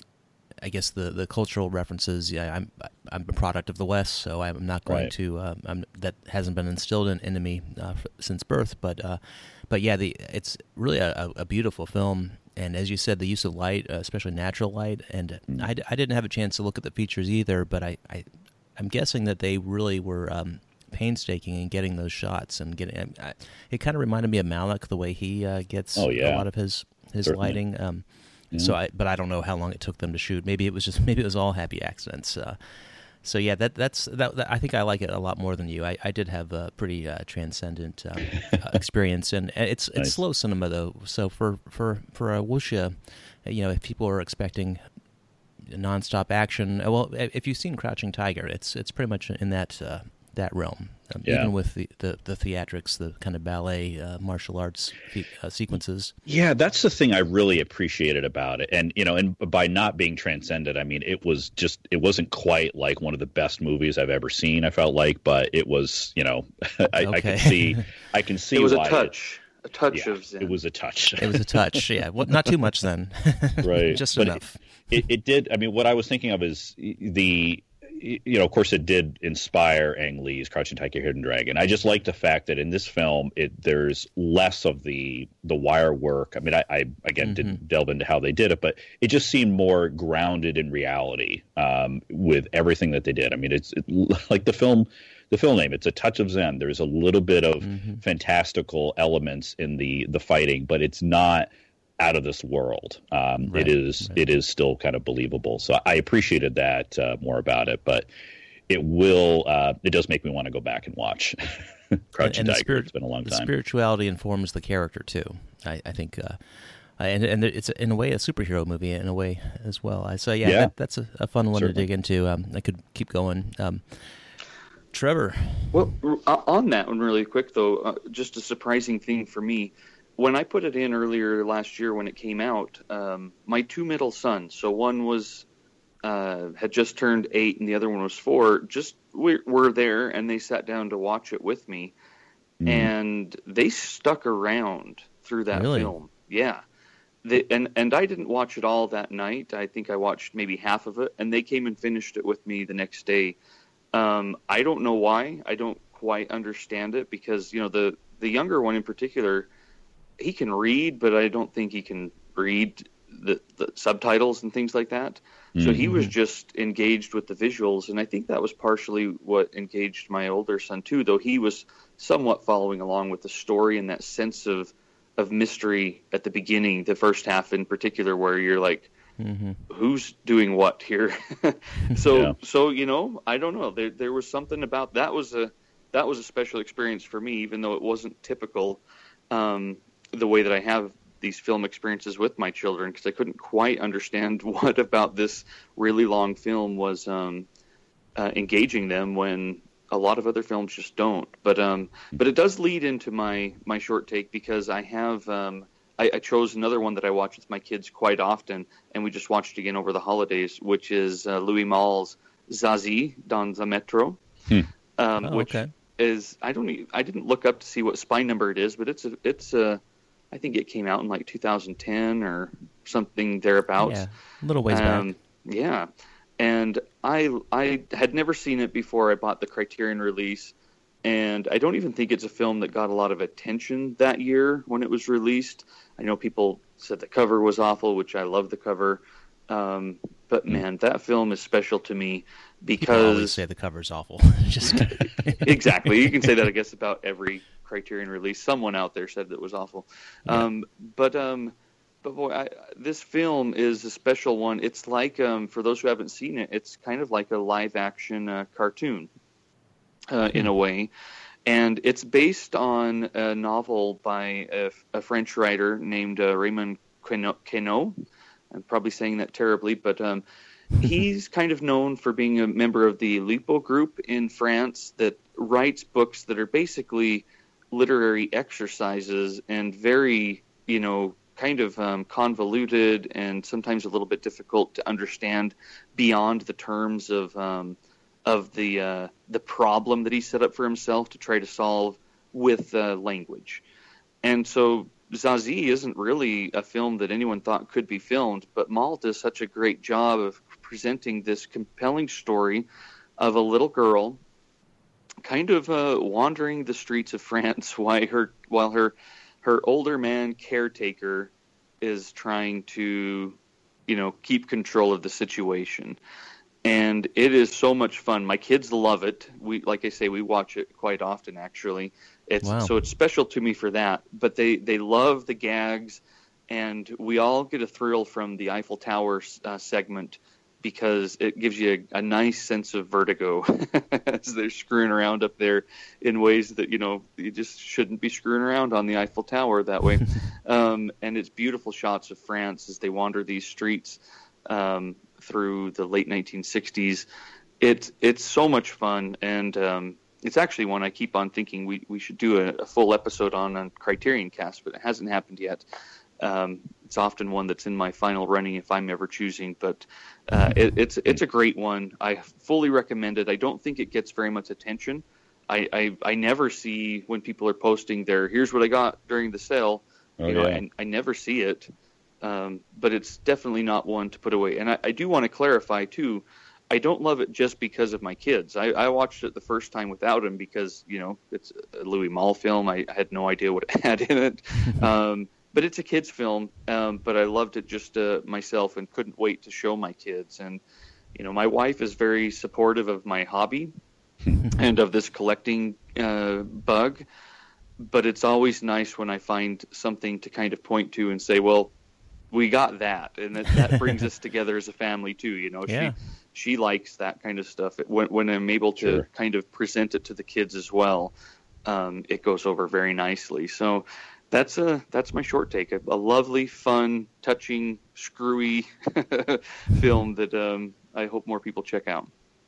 cultural references. Yeah, I'm a product of the West, so I'm not going to. That hasn't been instilled into me since birth. But yeah, it's really a beautiful film. And as you said, the use of light, especially natural light, and I didn't have a chance to look at the features either. But I'm guessing that they really were. Painstaking in getting those shots and getting it kind of reminded me of Malick, the way he gets a lot of his lighting. So but I don't know how long it took them to shoot. Maybe it was all happy accidents. So yeah, that's I think I like it a lot more than you. I did have a pretty transcendent experience, and it's nice. Slow cinema though. So for a wuxia, if people are expecting nonstop action, well, if you've seen Crouching Tiger, it's pretty much in that realm, even with the theatrics, the kind of ballet, martial arts sequences. Yeah, that's the thing I really appreciated about it, and and by not being transcendent, I mean it wasn't quite like one of the best movies I've ever seen. I felt like, but it was, I can see. It was why a touch of Zen. It was a touch. It was a touch. Yeah, well, not too much then. Right, just but enough. It did. I mean, what I was thinking of is of course, it did inspire Ang Lee's Crouching Tiger, Hidden Dragon. I just like the fact that in this film, there's less of the wire work. I mean, I again didn't delve into how they did it, but it just seemed more grounded in reality with everything that they did. I mean, it's like the film name. It's A Touch of Zen. There's a little bit of fantastical elements in the fighting, but it's not out of this world. It is still kind of believable. So I appreciated that more about it, but it does make me want to go back and watch Crouching Tiger. It's been a long time. The spirituality informs the character too. I think, and it's in a way a superhero movie in a way as well. That's a fun one to dig into. I could keep going. Trevor. Well, on that one really quick though, just a surprising thing for me. When I put it in earlier last year when it came out, my two middle sons, so one was had just turned 8 and the other one was 4, just were there and they sat down to watch it with me, and they stuck around through that film. Yeah, and I didn't watch it all that night. I think I watched maybe half of it, and they came and finished it with me the next day. I don't know why. I don't quite understand it because the younger one in particular, he can read, but I don't think he can read the subtitles and things like that. So he was just engaged with the visuals, and I think that was partially what engaged my older son too, though he was somewhat following along with the story and that sense of mystery at the beginning, the first half in particular, where you're like, who's doing what here? So I don't know. There was something about that was a special experience for me, even though it wasn't typical. The way that I have these film experiences with my children, because I couldn't quite understand what about this really long film was engaging them when a lot of other films just don't. But it does lead into my short take, because I have I chose another one that I watch with my kids quite often, and we just watched again over the holidays, which is Louis Malle's Zazie dans le métro, which is I didn't look up to see what spine number it is, but it's I think it came out in like 2010 or something thereabouts. Yeah, a little ways back. Yeah, and I had never seen it before I bought the Criterion release, and I don't even think it's a film that got a lot of attention that year when it was released. I know people said the cover was awful, which I love the cover, but man, that film is special to me because people always say the cover's awful. Just exactly. You can say that, I guess, about every Criterion release. Someone out there said that it was awful. Yeah. But boy, this film is a special one. It's like, for those who haven't seen it, it's kind of like a live action cartoon in a way. And it's based on a novel by a French writer named Raymond Queneau. I'm probably saying that terribly, but he's kind of known for being a member of the Lipo group in France that writes books that are basically literary exercises and very, kind of convoluted and sometimes a little bit difficult to understand beyond the terms of the problem that he set up for himself to try to solve with language. And so Zazie isn't really a film that anyone thought could be filmed, but Malle does such a great job of presenting this compelling story of a little girl kind of wandering the streets of France while her older man caretaker is trying to, keep control of the situation. And it is so much fun. My kids love it. Like I say, we watch it quite often, actually. So it's special to me for that. But they love the gags, and we all get a thrill from the Eiffel Tower segment, because it gives you a nice sense of vertigo as they're screwing around up there in ways that, you just shouldn't be screwing around on the Eiffel Tower that way. And it's beautiful shots of France as they wander these streets through the late 1960s. It's so much fun, and it's actually one I keep on thinking we should do a full episode on Criterion Cast, but it hasn't happened yet. It's often one that's in my final running if I'm ever choosing, but it's a great one. I fully recommend it. I don't think it gets very much attention. I never see when people are posting here's what I got during the sale. I never see it, but it's definitely not one to put away. And I do want to clarify too, I don't love it just because of my kids. I watched it the first time without him because, it's a Louis Malle film. I had no idea what it had in it. But it's a kid's film. But I loved it just myself and couldn't wait to show my kids. And, my wife is very supportive of my hobby and of this collecting bug. But it's always nice when I find something to kind of point to and say, well, we got that. And that brings us together as a family too. Yeah. She likes that kind of stuff. When I'm able to kind of present it to the kids as well, it goes over very nicely. So that's my short take. A lovely, fun, touching, screwy film that I hope more people check out.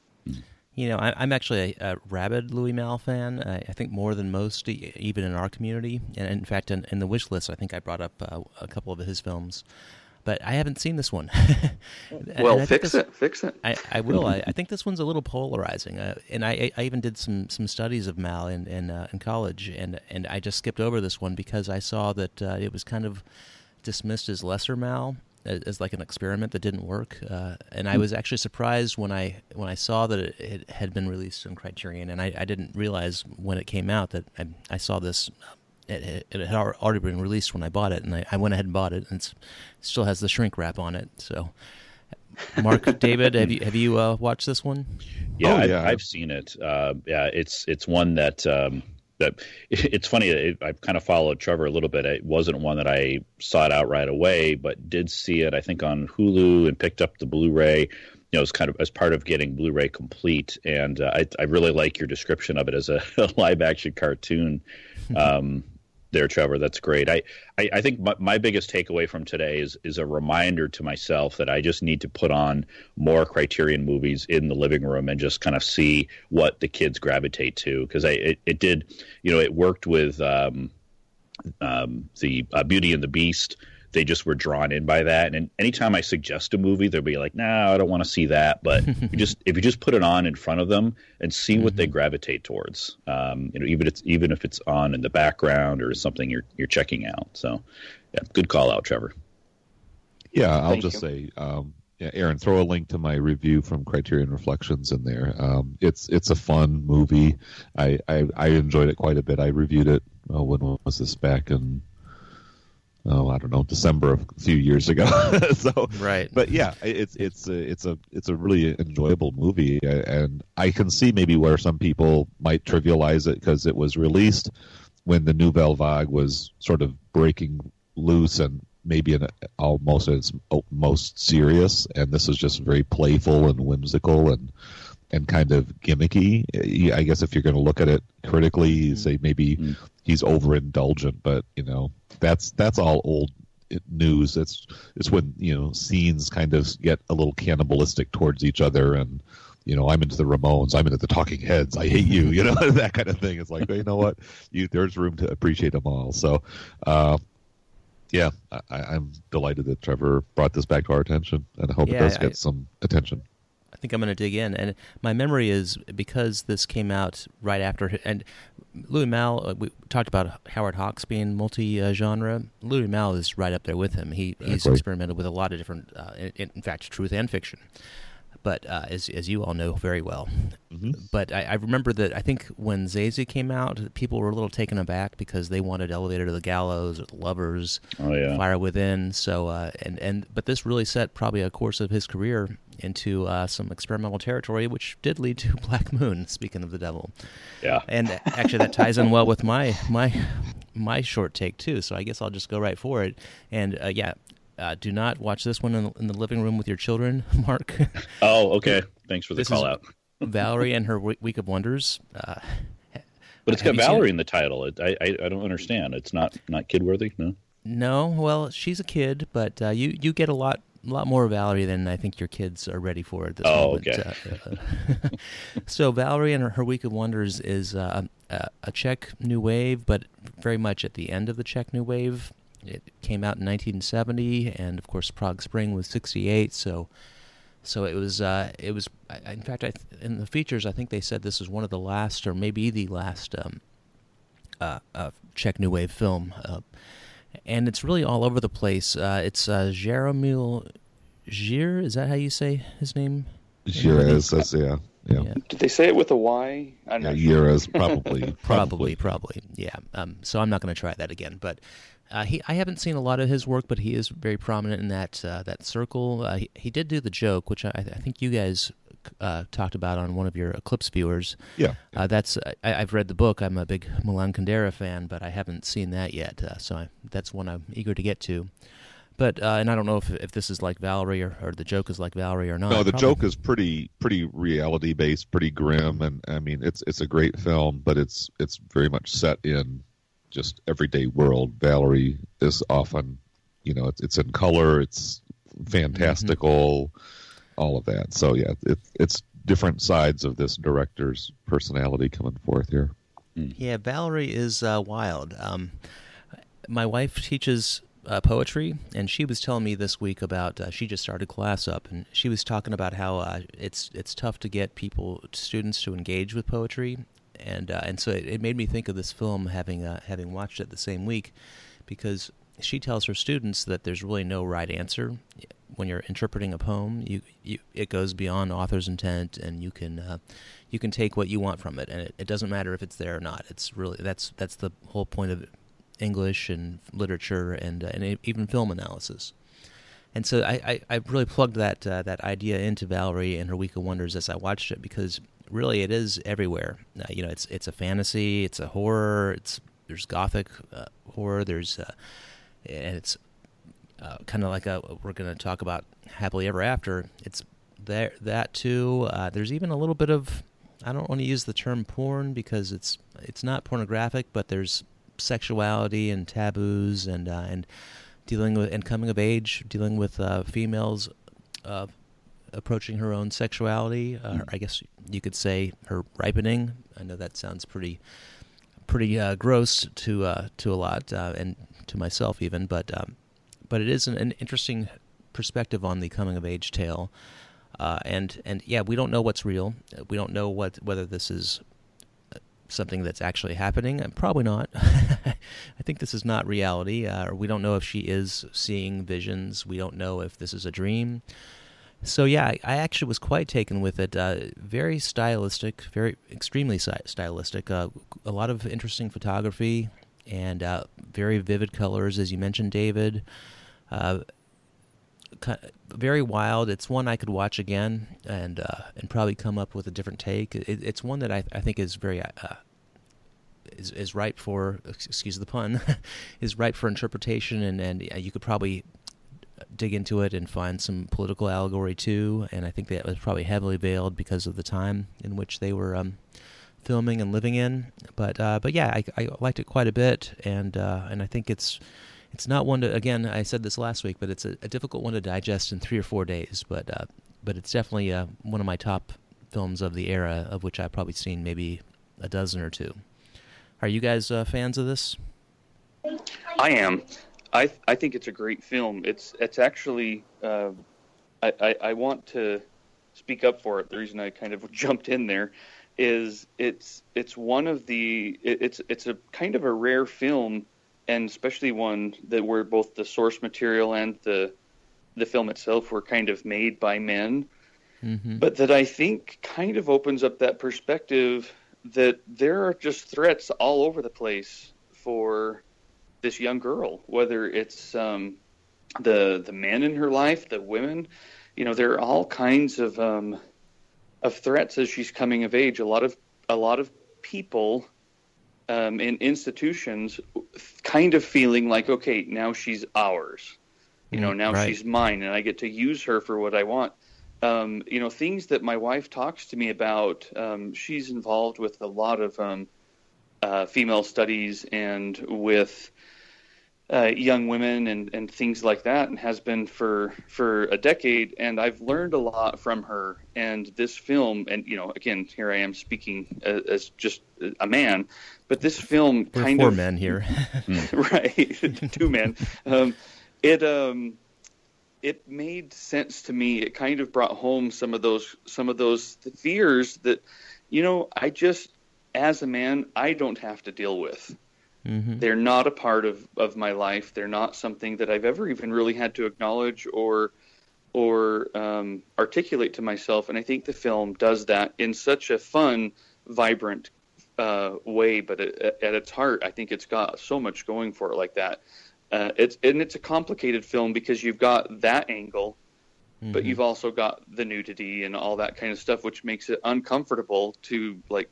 I'm actually a rabid Louis Malle fan. I think more than most, even in our community. And in fact, in the wish list, I think I brought up a couple of his films. But I haven't seen this one. Well, fix it. I will. I think this one's a little polarizing. And I even did some studies of Malle in college, and I just skipped over this one because I saw that it was kind of dismissed as lesser Malle, as like an experiment that didn't work. And I was actually surprised when I saw that it had been released on Criterion, and I didn't realize when it came out that I saw this. It had already been released when I bought it, and I went ahead and bought it, and it still has the shrink wrap on it. So, Mark, David, have you watched this one? Yeah, I've seen it. It's one that it's funny. I've kind of followed Trevor a little bit. It wasn't one that I sought out right away, but did see it, I think, on Hulu and picked up the Blu-ray. It's kind of as part of getting Blu-ray complete, and I really like your description of it as a live-action cartoon. There, Trevor, that's great. I think my biggest takeaway from today is a reminder to myself that I just need to put on more Criterion movies in the living room and just kind of see what the kids gravitate to, because it did, it worked with the Beauty and the Beast. They just were drawn in by that, and anytime I suggest a movie, they'll be like, "No, I don't want to see that." But if you just put it on in front of them and see what they gravitate towards, even if it's on in the background or something you're checking out. So, yeah, good call out, Trevor. Yeah, I'll just say, Aaron, throw a link to my review from Criterion Reflections in there. It's a fun movie. I enjoyed it quite a bit. I reviewed it. When was this, back in? I don't know, December a few years ago. So, right. But yeah, it's a really enjoyable movie, and I can see maybe where some people might trivialize it because it was released when the Nouvelle Vague was sort of breaking loose and maybe almost at its most serious, and this is just very playful and whimsical and kind of gimmicky. I guess if you're going to look at it critically, you say maybe he's overindulgent, but that's all old news. It's when scenes kind of get a little cannibalistic towards each other, and I'm into the Ramones, I'm into the Talking Heads, I hate you, that kind of thing. It's like, you know what, there's room to appreciate them all. So yeah, I'm delighted that Trevor brought this back to our attention, and I hope it does get some attention. I think I'm going to dig in, and my memory is because this came out right after, and Louis Malle, we talked about Howard Hawks being multi-genre. Louis Malle is right up there with him. He's experimented with a lot of different, in fact, truth and fiction. But as you all know very well. Mm-hmm. But I remember that I think when Zazie came out, people were a little taken aback because they wanted Elevator to the Gallows or The Lovers, Fire Within. So but this really set probably a course of his career into some experimental territory, which did lead to Black Moon. Speaking of the devil, yeah, and actually that ties in well with my short take too. So I guess I'll just go right for it. And do not watch this one in the living room with your children, Mark. Oh, okay. Thanks for the call out. Valerie and her Week of Wonders. But it's got Valerie in the title. I don't understand. It's not kid worthy. No. No. Well, she's a kid, but you get a lot more Valerie than I think your kids are ready for at this moment. Okay. So Valerie and her Week of Wonders is a Czech New Wave, but very much at the end of the Czech New Wave. It came out in 1970, and of course Prague Spring was 68. So it was. In fact, in the features, I think they said this was one of the last, or maybe the last, Czech New Wave film, and it's really all over the place. It's Jaromil Gyr. Is that how you say his name? Shiraz, yeah. Did they say it with a Y? I'm not sure. Shiraz, probably. Probably. Yeah. So I'm not going to try that again. But I haven't seen a lot of his work, but he is very prominent in that circle. He did do The Joke, which I think you guys talked about on one of your Eclipse viewers. Yeah. I've read the book. I'm a big Milan Kundera fan, but I haven't seen that yet. So that's one I'm eager to get to. But and I don't know if this is like Valerie or The Joke is like Valerie or not. No, The Joke is pretty reality based, pretty grim, and I mean it's a great film, but it's very much set in just everyday world. Valerie is often, it's in color, it's fantastical, all of that. So yeah, it's different sides of this director's personality coming forth here. Yeah, Valerie is wild. My wife teaches poetry, and she was telling me this week about she just started class up, and she was talking about how it's tough to get students to engage with poetry, and so it made me think of this film having watched it the same week, because she tells her students that there's really no right answer when you're interpreting a poem. It goes beyond author's intent, and you can take what you want from it, and it doesn't matter if it's there or not. It's really that's the whole point of English and literature and even film analysis. And so I really plugged that idea into Valerie and her Week of Wonders as I watched it, because really it is everywhere. It's a fantasy, it's a horror, there's gothic horror, there's and it's kind of like we're going to talk about Happily Ever After. It's that too. There's even a little bit of, I don't want to use the term porn because it's not pornographic, but there's sexuality and taboos and dealing with and coming of age, dealing with females approaching her own sexuality. I guess you could say her ripening. I know that sounds pretty gross to a lot and to myself even, but it is an interesting perspective on the coming of age tale. And yeah, we don't know what's real. We don't know whether this is something that's actually happening. Probably not. I think this is not reality. We don't know if she is seeing visions. We don't know if this is a dream. So yeah, I actually was quite taken with it. Very stylistic, very extremely stylistic. A lot of interesting photography and very vivid colors, as you mentioned, David. Very wild. It's one I could watch again and probably come up with a different take. It's one that I think is very is ripe for, excuse the pun, is ripe for interpretation, and you could probably dig into it and find some political allegory too. And I think that was probably heavily veiled because of the time in which they were filming and living in. But yeah, I liked it quite a bit, and I think it's not one to, again, I said this last week, but it's a difficult one to digest in 3 or 4 days. But it's definitely one of my top films of the era, of which I've probably seen maybe a dozen or two. Are you guys fans of this? I am. I think it's a great film. It's actually I want to speak up for it. The reason I kind of jumped in there is it's one of the it's a kind of a rare film, and especially one that where both the source material and the film itself were kind of made by men, but that I think kind of opens up that perspective that there are just threats all over the place for this young girl, whether it's the men in her life, the women. There are all kinds of threats as she's coming of age. A lot of people in institutions kind of feeling like, okay, now she's ours. Now right. She's mine, and I get to use her for what I want. Things that my wife talks to me about. She's involved with a lot of female studies and with young women and things like that, and has been for a decade. And I've learned a lot from her. And this film, and again, here I am speaking as just a man, but this film We're kind four of men here, right? 2 men. It made sense to me. It kind of brought home some of those fears that, I just, as a man, I don't have to deal with. Mm-hmm. They're not a part of my life. They're not something that I've ever even really had to acknowledge or or articulate to myself. And I think the film does that in such a fun, vibrant way. But at its heart, I think it's got so much going for it like that. It's a complicated film because you've got that angle, but you've also got the nudity and all that kind of stuff, which makes it uncomfortable to like.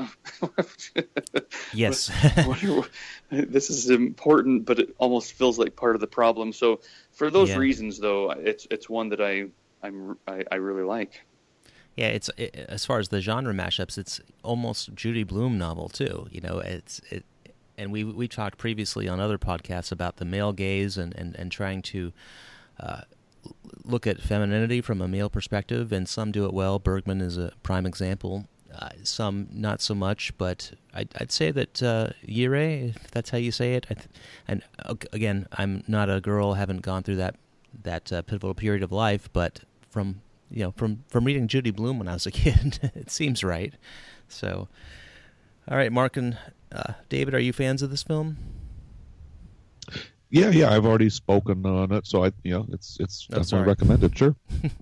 Yes, this is important, but it almost feels like part of the problem. So, for those reasons, though, it's one that I really like. Yeah, as far as the genre mashups, it's almost Judy Blume novel too. And we talked previously on other podcasts about the male gaze and trying to look at femininity from a male perspective, and some do it well. Bergman is a prime example. Some not so much, but I'd say that Yireh, if that's how you say it. And again, I'm not a girl, haven't gone through that pivotal period of life, but from reading Judy Blume when I was a kid, it seems right. So, all right, Mark and David, are you fans of this film? Yeah, I've already spoken on it, so it's definitely recommended. Sure.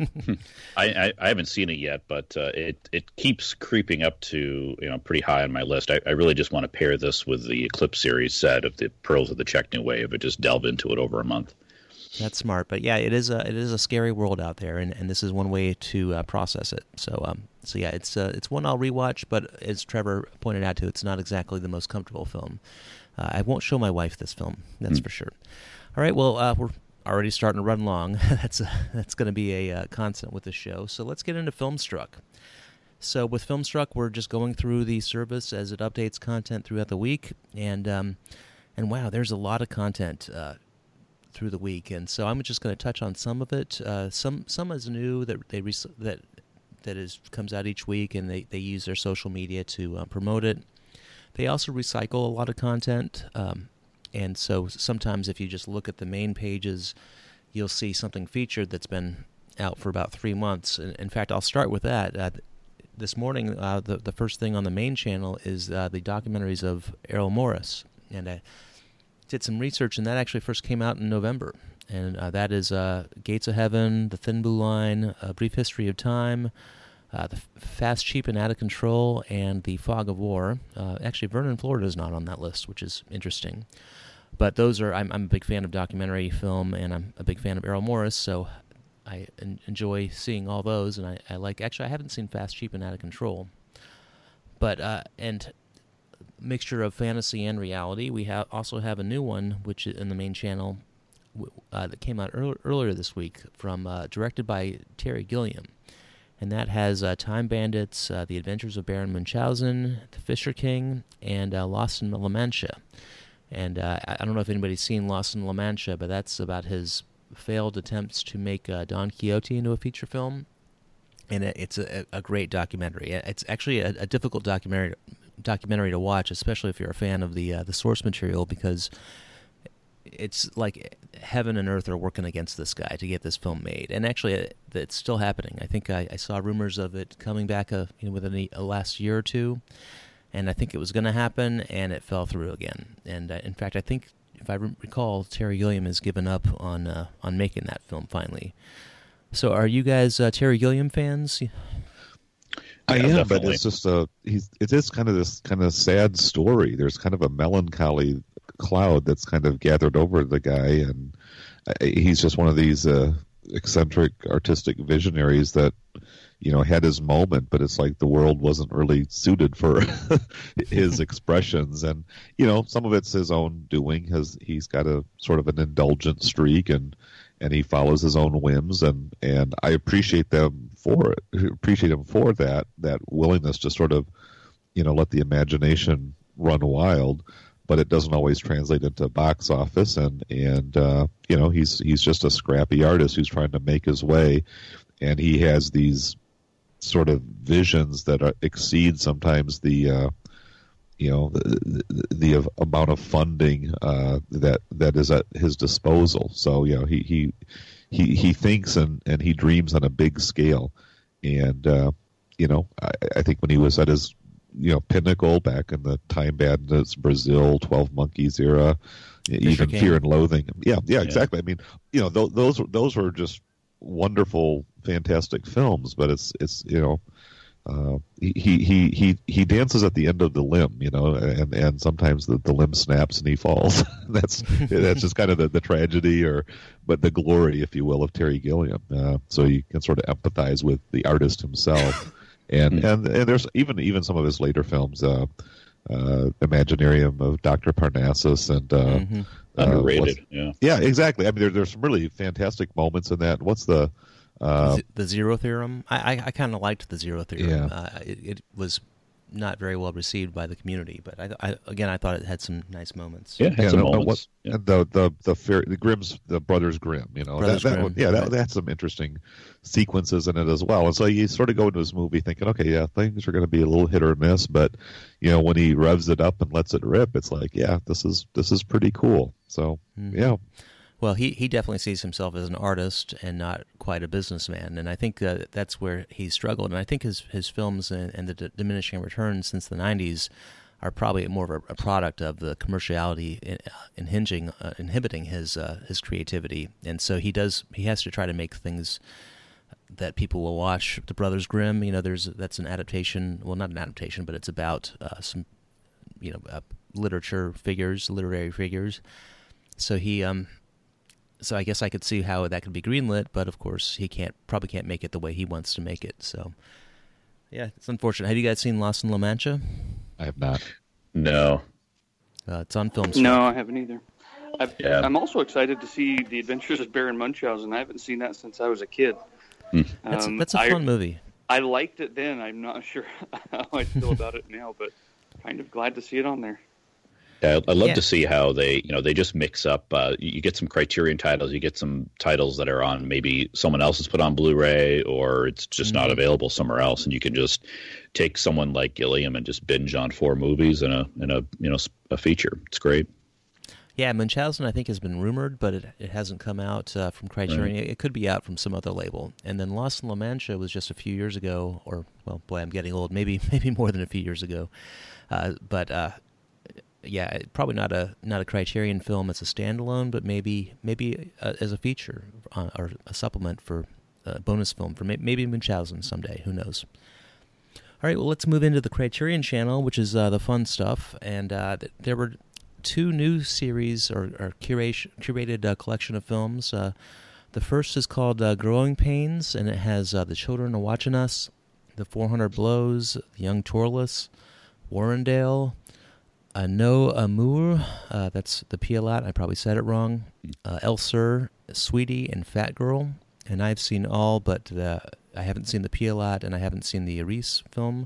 I haven't seen it yet, but it keeps creeping up to pretty high on my list. I really just want to pair this with the Eclipse series set of the Pearls of the Czech New Wave and just delve into it over a month. That's smart, but yeah, it is a scary world out there, and this is one way to process it. So yeah, it's one I'll rewatch, but as Trevor pointed out too, it's not exactly the most comfortable film. I won't show my wife this film, that's for sure. All right, well, we're already starting to run long. That's going to be a constant with the show. So let's get into Filmstruck. So with Filmstruck, we're just going through the service as it updates content throughout the week, and wow, there's a lot of content through the week, and so I'm just going to touch on some of it. Some is new that comes out each week, and they use their social media to promote it. They also recycle a lot of content, and so sometimes if you just look at the main pages, you'll see something featured that's been out for about 3 months. In fact, I'll start with that. This morning, the first thing on the main channel is the documentaries of Errol Morris, and I did some research, and that actually first came out in November, and that is Gates of Heaven, The Thin Blue Line, A Brief History of Time, The Fast, Cheap, and Out of Control, and The Fog of War. Actually, Vernon, Florida is not on that list, which is interesting. But those are, I'm a big fan of documentary film, and I'm a big fan of Errol Morris, so I enjoy seeing all those, and I like, actually, I haven't seen Fast, Cheap, and Out of Control. But, and mixture of fantasy and reality. We also have a new one, which is in the main channel, that came out earlier this week, directed by Terry Gilliam. And that has Time Bandits, The Adventures of Baron Munchausen, The Fisher King, and Lost in La Mancha. And I don't know if anybody's seen Lost in La Mancha, but that's about his failed attempts to make Don Quixote into a feature film. And it's a great documentary. It's actually a difficult documentary to watch, especially if you're a fan of the source material, because it's like heaven and earth are working against this guy to get this film made. And actually, it's still happening. I think I saw rumors of it coming back within the last year or two, and I think it was going to happen, and it fell through again. And in fact, I think, if I recall, Terry Gilliam has given up on making that film finally. So are you guys Terry Gilliam fans? I am, definitely. but it's just it is kind of this kind of sad story. There's kind of a melancholy cloud that's kind of gathered over the guy, and he's just one of these eccentric artistic visionaries that had his moment, but it's like the world wasn't really suited for his expressions, and some of it's his own doing. He's got a sort of an indulgent streak, and he follows his own whims, and I appreciate him for that willingness to sort of let the imagination run wild. But it doesn't always translate into box office, and he's just a scrappy artist who's trying to make his way, and he has these sort of visions that exceed sometimes the amount of funding that is at his disposal. So he thinks and he dreams on a big scale, and I think when he was at his pinnacle back in the Time Bandits, Brazil, 12 Monkeys era, even Fear and Loathing. Yeah, exactly. I mean, those were just wonderful, fantastic films, but it's he dances at the end of the limb, and sometimes the limb snaps and he falls. that's just kind of the tragedy, but the glory, if you will, of Terry Gilliam. So you can sort of empathize with the artist himself, and there's even some of his later films, Imaginarium of Dr. Parnassus, and underrated. Yeah, exactly. I mean, there's some really fantastic moments in that. What's the Zero Theorem? I kind of liked the Zero Theorem. Yeah. It was not very well received by the community, but I thought it had some nice moments. Yeah, it had some moments. And the Grimm's, the Brothers Grimm, that had some interesting sequences in it as well. And so you sort of go into this movie thinking, okay, yeah, things are going to be a little hit or miss, but when he revs it up and lets it rip, it's like, yeah, this is pretty cool. So yeah. Well, he definitely sees himself as an artist and not quite a businessman, and I think that's where he struggled. And I think his films and the diminishing returns since the 90s are probably more of a product of the commerciality inhibiting his creativity. And so he has to try to make things that people will watch. The Brothers Grimm, that's an adaptation. Well, not an adaptation, but it's about some literary figures. So he So I guess I could see how that could be greenlit, but of course he probably can't make it the way he wants to make it. So yeah, it's unfortunate. Have you guys seen Lost in La Mancha? I have not. No. It's on film. No, I haven't either. I'm also excited to see The Adventures of Baron Munchausen. I haven't seen that since I was a kid. That's a fun movie. I liked it then. I'm not sure how I feel about it now, but kind of glad to see it on there. Yeah, I'd love to see how they just mix up. You get some Criterion titles, you get some titles that are on maybe someone else has put on Blu-ray, or it's just not available somewhere else, and you can just take someone like Gilliam and just binge on 4 movies in a feature. It's great. Yeah, Munchausen I think has been rumored, but it hasn't come out from Criterion. Right. It could be out from some other label. And then Lost in La Mancha was just a few years ago, or well, boy, I'm getting old. Maybe more than a few years ago, yeah, probably not a Criterion film as a standalone, but maybe as a feature or a supplement for a bonus film for maybe Munchausen someday. Who knows? All right, well, let's move into the Criterion Channel, which is the fun stuff. And there were 2 new series or curated collection of films. The first is called Growing Pains, and it has The Children Are Watching Us, The 400 Blows, The Young Torless, Warrendale, No Amour, that's the Piolat, I probably said it wrong, El Sur, Sweetie, and Fat Girl. And I've seen all, but I haven't seen the Piolat, and I haven't seen the Aris film.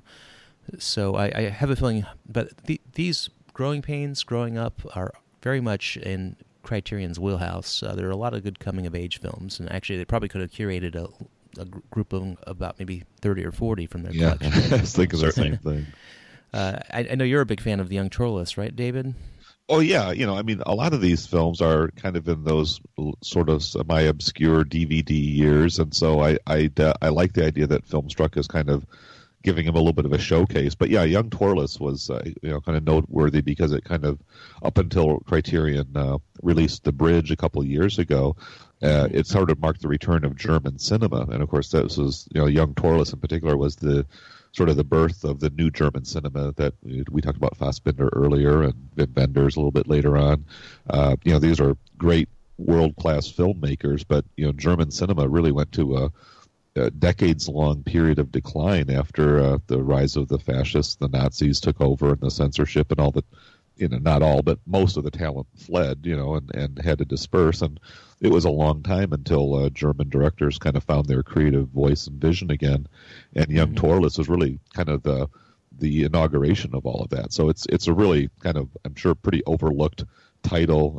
So I have a feeling, but these Growing Pains, Growing Up are very much in Criterion's wheelhouse. There are a lot of good coming-of-age films, and actually they probably could have curated a group of about maybe 30 or 40 from their collection. I was thinking the same thing. I know you're a big fan of The Young Torless, right, David? Oh, yeah. I mean, a lot of these films are kind of in those sort of semi-obscure DVD years, and so I like the idea that Filmstruck is kind of giving him a little bit of a showcase. But yeah, Young Torless was kind of noteworthy because it kind of, up until Criterion released The Bridge a couple of years ago, it sort of marked the return of German cinema, and of course that was Young Torless in particular was the sort of the birth of the new German cinema that we talked about Fassbinder earlier and Wim Wenders a little bit later on. These are great world-class filmmakers, but German cinema really went to a decades-long period of decline after the rise of the fascists. The Nazis took over, and the censorship and all the, not all, but most of the talent fled, and had to disperse. And it was a long time until German directors kind of found their creative voice and vision again. And Young Torless was really kind of the inauguration of all of that. So it's a really kind of, I'm sure, pretty overlooked title,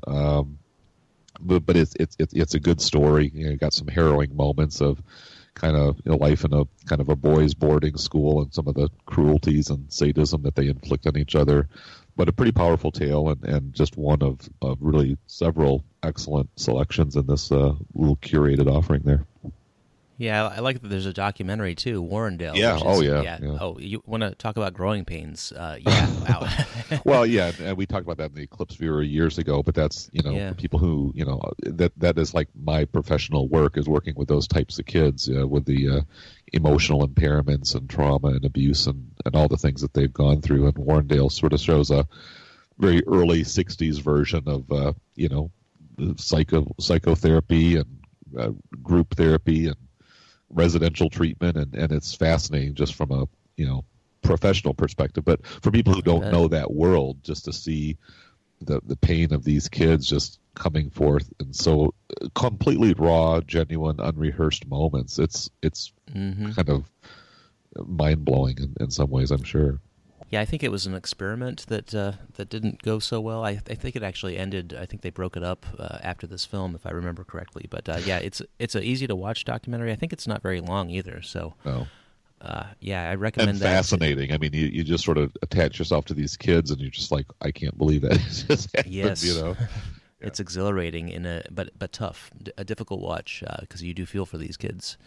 but it's a good story. You got some harrowing moments of kind of life in a kind of a boys' boarding school and some of the cruelties and sadism that they inflict on each other. But a pretty powerful tale, and just one of really several excellent selections in this little curated offering there. Yeah, I like that there's a documentary too, Warrendale. Yeah. Which is, Yeah. Oh, you want to talk about growing pains? Yeah. Wow. Well, yeah, and we talked about that in the Eclipse Viewer years ago. But that's for people who that is like my professional work, is working with those types of kids with the emotional impairments and trauma and abuse and all the things that they've gone through. And Warrendale sort of shows a very early '60s version of psychotherapy and group therapy and residential treatment, and it's fascinating just from a professional perspective. But for people who don't know that world, just to see the pain of these kids just coming forth in so completely raw, genuine, unrehearsed moments, it's kind of mind blowing in some ways, I'm sure. Yeah, I think it was an experiment that didn't go so well. I think it actually ended. I think they broke it up after this film, if I remember correctly. But yeah, it's an easy to watch documentary. I think it's not very long either. So, I recommend and that. Fascinating. I mean, you just sort of attach yourself to these kids, and you're just like, I can't believe that it just happened. Yes, Yeah. It's exhilarating but tough, a difficult watch because you do feel for these kids.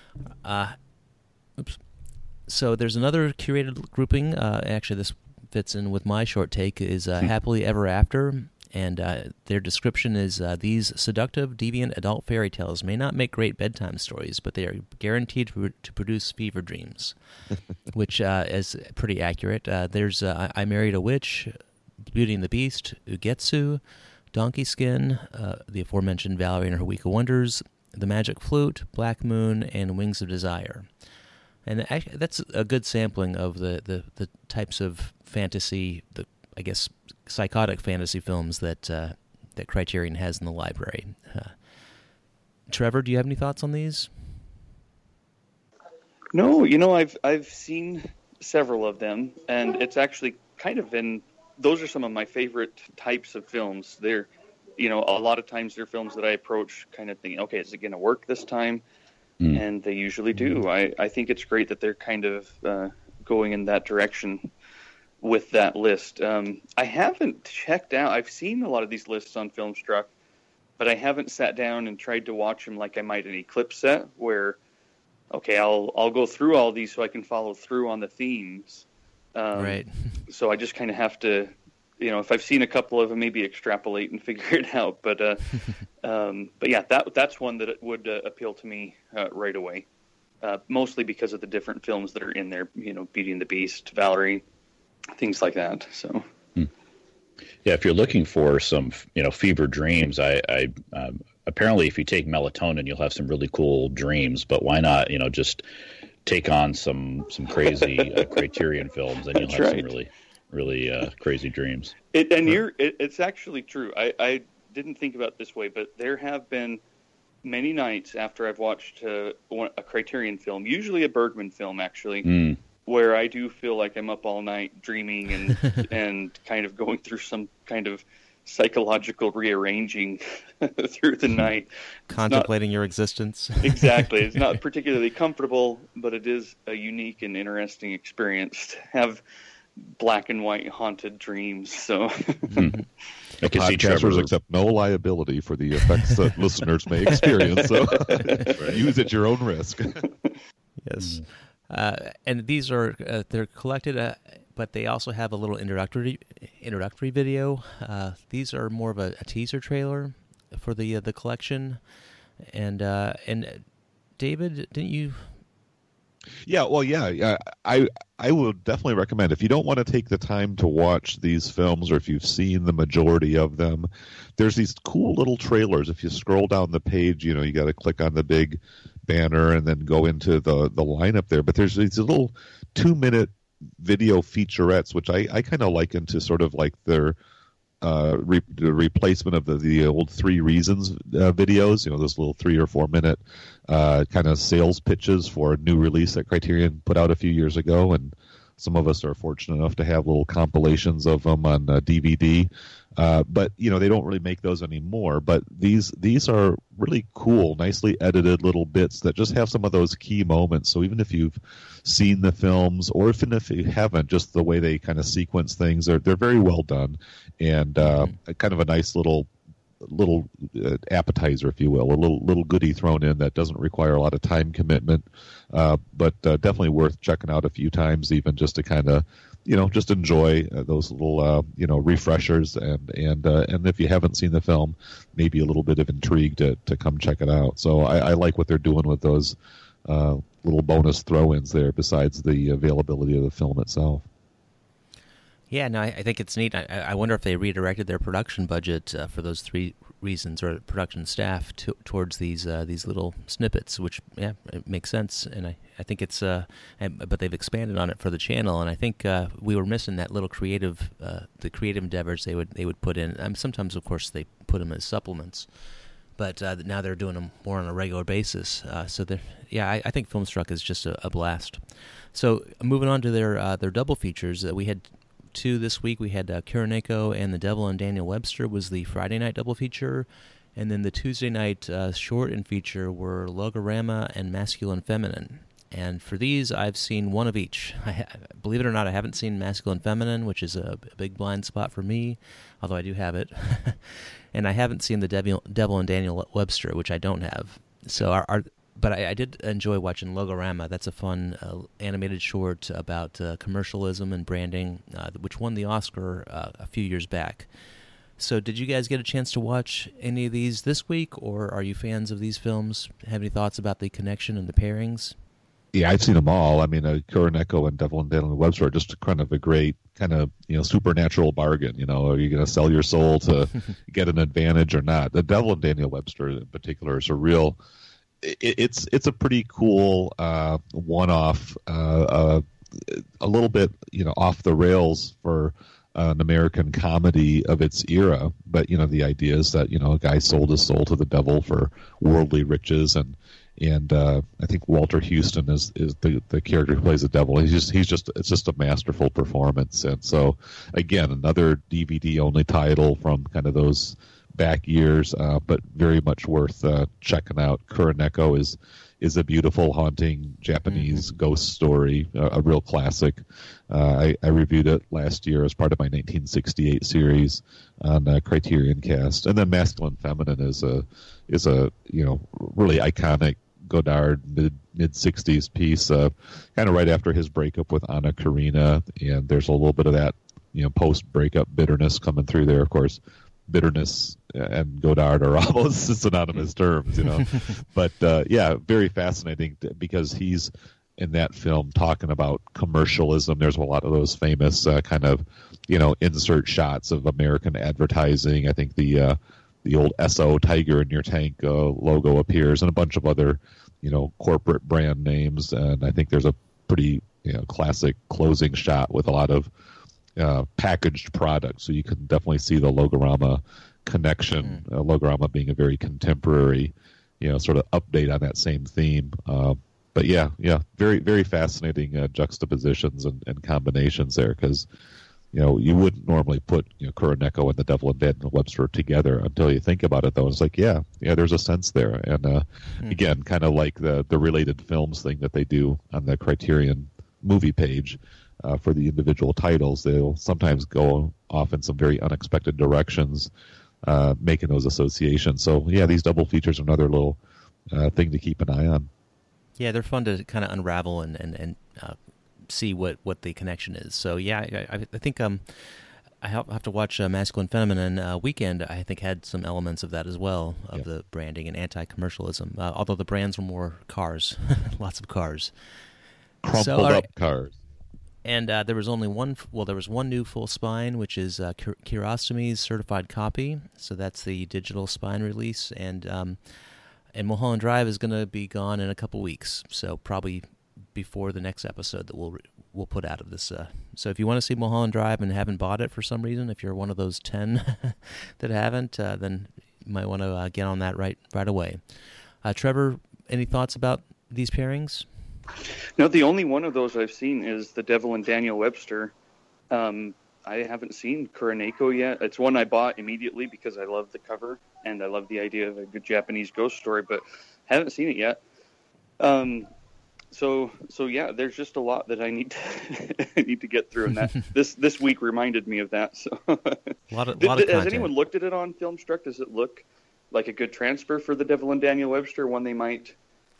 Oops. So there's another curated grouping. Actually, this fits in with my short take, is Happily Ever After. And their description is, these seductive, deviant adult fairy tales may not make great bedtime stories, but they are guaranteed to produce fever dreams, which is pretty accurate. There's I Married a Witch, Beauty and the Beast, Ugetsu, Donkey Skin, the aforementioned Valerie and Her Week of Wonders, The Magic Flute, Black Moon, and Wings of Desire. And actually, that's a good sampling of the types of fantasy, I guess, psychotic fantasy films that Criterion has in the library. Trevor, do you have any thoughts on these? No, I've seen several of them, and it's actually kind of those are some of my favorite types of films. They're, a lot of times they're films that I approach kind of thinking, okay, is it going to work this time? And they usually do. I think it's great that they're kind of going in that direction with that list. I haven't checked out. I've seen a lot of these lists on Filmstruck, but I haven't sat down and tried to watch them like I might an Eclipse set, where, okay, I'll go through all these so I can follow through on the themes. Right. So I just kind of have to, if I've seen a couple of them, maybe extrapolate and figure it out. But yeah, that's one that would appeal to me right away. Mostly because of the different films that are in there. Beauty and the Beast, Valerie, things like that. So. Yeah, if you're looking for some, fever dreams, I apparently if you take melatonin, you'll have some really cool dreams. But why not, just take on some crazy Criterion films, and you'll have some really crazy dreams. It's actually true. I didn't think about it this way, but there have been many nights after I've watched a Criterion film, usually a Bergman film actually, where I do feel like I'm up all night dreaming and kind of going through some kind of psychological rearranging through the night. Contemplating your existence. Exactly. It's not particularly comfortable, but it is a unique and interesting experience to have black and white haunted dreams. So I can see Podcasters accept no liability for the effects that listeners may experience. So use at your own risk. Yes. And these are they're collected, but they also have a little introductory video. These are more of a teaser trailer for the collection. And David, didn't you? Yeah, well, yeah. I would definitely recommend, if you don't want to take the time to watch these films, or if you've seen the majority of them, there's these cool little trailers. If you scroll down the page, you got to click on the big banner and then go into the lineup there. But there's these little 2-minute video featurettes, which I kind of liken to sort of like their the replacement of the old 3 Reasons videos, those little 3 or 4 minute kind of sales pitches for a new release that Criterion put out a few years ago, and some of us are fortunate enough to have little compilations of them on DVD. But they don't really make those anymore. But these are really cool, nicely edited little bits that just have some of those key moments. So even if you've seen the films, or even if you haven't, just the way they kind of sequence things, they're very well done, and kind of a nice little little appetizer, if you will, a little goodie thrown in that doesn't require a lot of time commitment, but definitely worth checking out a few times, even just to kind of just enjoy those little refreshers, and if you haven't seen the film, maybe a little bit of intrigue to come check it out. So I like what they're doing with those little bonus throw-ins there, besides the availability of the film itself. Yeah, no, I think it's neat. I wonder if they redirected their production budget for those three reasons, or production staff towards these little snippets, which, yeah, it makes sense. And I think it's, but they've expanded on it for the channel, and I think we were missing that little creative, the creative endeavors they would put in. Sometimes, of course, they put them as supplements, but now they're doing them more on a regular basis. So I think Filmstruck is just a blast. So moving on to their double features, we had two this week. We had Kuroneko and The Devil and Daniel Webster was the Friday night double feature, and then the Tuesday night short and feature were Logorama and Masculine Feminine. And for these, I've seen one of each. Believe it or not, I haven't seen Masculine Feminine, which is a big blind spot for me, although I do have it. And I haven't seen The Devil and Daniel Webster, which I don't have. So but I did enjoy watching Logorama. That's a fun animated short about commercialism and branding, which won the Oscar a few years back. So did you guys get a chance to watch any of these this week, or are you fans of these films? Have any thoughts about the connection and the pairings? Yeah, I've seen them all. I mean, Kuroneko and Devil and Daniel Webster are just kind of a great kind of supernatural bargain. Are you going to sell your soul to get an advantage or not? The Devil and Daniel Webster in particular is a real. It's a pretty cool one-off, a little bit off the rails for an American comedy of its era. But the idea is that a guy sold his soul to the devil for worldly riches, and I think Walter Houston is the character who plays the devil. It's just a masterful performance. And so again, another DVD only title from kind of those back years, but very much worth checking out. Kuroneko is a beautiful, haunting Japanese ghost story, a real classic. I reviewed it last year as part of my 1968 series on Criterion Cast. And then Masculine Feminine is a really iconic Godard mid 60s piece, kind of right after his breakup with Anna Karina, and there's a little bit of that post breakup bitterness coming through there. Of course, bitterness and Godard are almost synonymous terms, but very fascinating because he's in that film talking about commercialism. There's a lot of those famous kind of insert shots of American advertising. I think the old Esso Tiger in Your Tank logo appears, and a bunch of other corporate brand names. And I think there's a pretty classic closing shot with a lot of packaged products, so you can definitely see the Logorama connection. Logorama being a very contemporary, sort of update on that same theme. But very, very fascinating juxtapositions and combinations there, because you wouldn't normally put Kuroneko and The Devil and Daniel Webster together until you think about it, though. It's like, there's a sense there. And again, kind of like the related films thing that they do on the Criterion movie page. For the individual titles, they'll sometimes go off in some very unexpected directions, making those associations. So, these double features are another little thing to keep an eye on. Yeah, they're fun to kind of unravel and see what the connection is. So, I think I have to watch Masculine Feminine. Weekend, I think, had some elements of that as well, of the branding and anti-commercialism, although the brands were more cars, lots of cars. Crumpled up cars. And there was only one. Well, there was one new full spine, which is Kiarostami's certified copy. So that's the digital spine release, and Mulholland Drive is going to be gone in a couple weeks. So probably before the next episode that we'll put out of this. So if you want to see Mulholland Drive and haven't bought it for some reason, if you're one of those 10 that haven't, then you might want to get on that right away. Trevor, any thoughts about these pairings? No, the only one of those I've seen is The Devil and Daniel Webster. I haven't seen Kuroneko yet. It's one I bought immediately because I love the cover and I love the idea of a good Japanese ghost story, but haven't seen it yet. So yeah, there's just a lot that I need to I need to get through, and that this week reminded me of that. So a lot of content. Has anyone looked at it on Filmstruck? Does it look like a good transfer for The Devil and Daniel Webster? One they might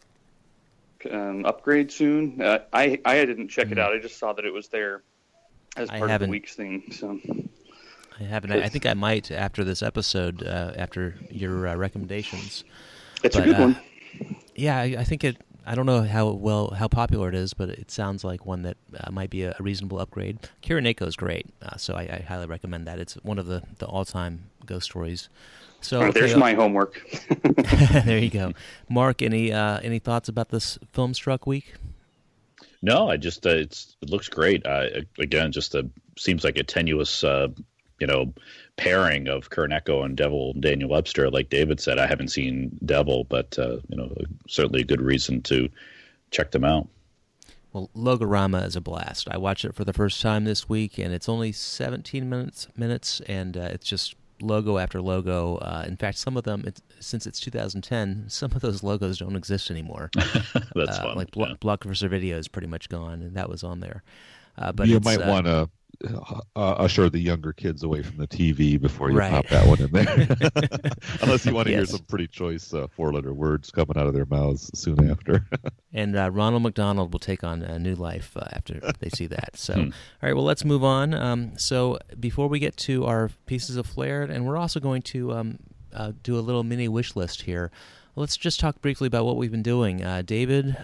upgrade soon. I didn't check it out. I just saw that it was there as part of the week's thing. So I haven't. I think I might after this episode, after your recommendations. It's a good one. Yeah, I think it. I don't know how popular it is, but it sounds like one that might be a reasonable upgrade. Kira Neko is great, so I highly recommend that. It's one of the all-time ghost stories. So there's my homework. There you go, Mark. Any thoughts about this Filmstruck week? No, I just it looks great. Again, just seems like a tenuous pairing of Kuroneko and Devil and Daniel Webster. Like David said, I haven't seen Devil, but certainly a good reason to check them out. Well, Logorama is a blast. I watched it for the first time this week, and it's only 17 minutes, and it's just logo after logo. In fact, some of them, since it's 2010, some of those logos don't exist anymore. That's fun. Like Blockbuster Video is pretty much gone, and that was on there. But you might want to usher the younger kids away from the TV before you pop that one in there. Unless you want to hear some pretty choice 4-letter words coming out of their mouths soon after. And Ronald McDonald will take on a new life after they see that. So, all right, well, let's move on. So before we get to our pieces of flair, and we're also going to do a little mini wish list here, let's just talk briefly about what we've been doing. David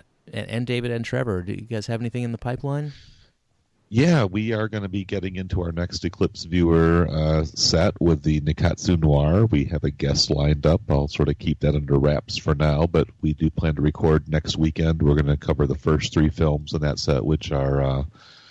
and Trevor, do you guys have anything in the pipeline? Yeah, we are going to be getting into our next Eclipse Viewer set with the Nikatsu Noir. We have a guest lined up. I'll sort of keep that under wraps for now, but we do plan to record next weekend. We're going to cover the first 3 films in that set, which are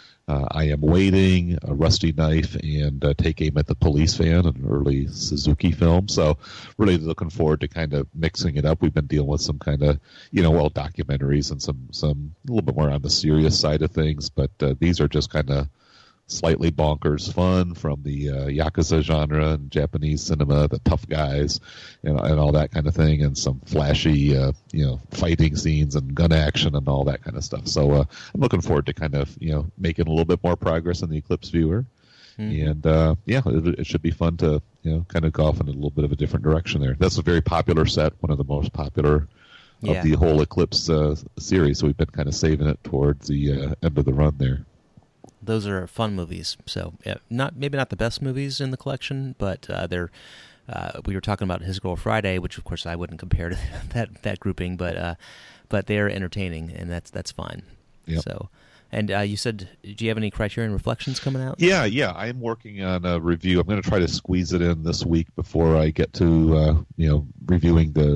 I Am Waiting, A Rusty Knife, and Take Aim at the Police Van, an early Suzuki film. So really looking forward to kind of mixing it up. We've been dealing with some kind of, documentaries and some a little bit more on the serious side of things, but these are just kind of slightly bonkers fun from the Yakuza genre and Japanese cinema, the tough guys, and all that kind of thing, and some flashy, fighting scenes and gun action and all that kind of stuff. So I'm looking forward to kind of, making a little bit more progress in the Eclipse Viewer. Mm-hmm. And, it should be fun to, kind of go off in a little bit of a different direction there. That's a very popular set, one of the most popular of the whole Eclipse series. So we've been kind of saving it towards the end of the run there. Those are fun movies. So maybe not the best movies in the collection, but they're. We were talking about His Girl Friday, which of course I wouldn't compare to that grouping, but they're entertaining, and that's fine. Yep. So, and you said, do you have any Criterion Reflections coming out? Yeah. I'm working on a review. I'm going to try to squeeze it in this week before I get to reviewing the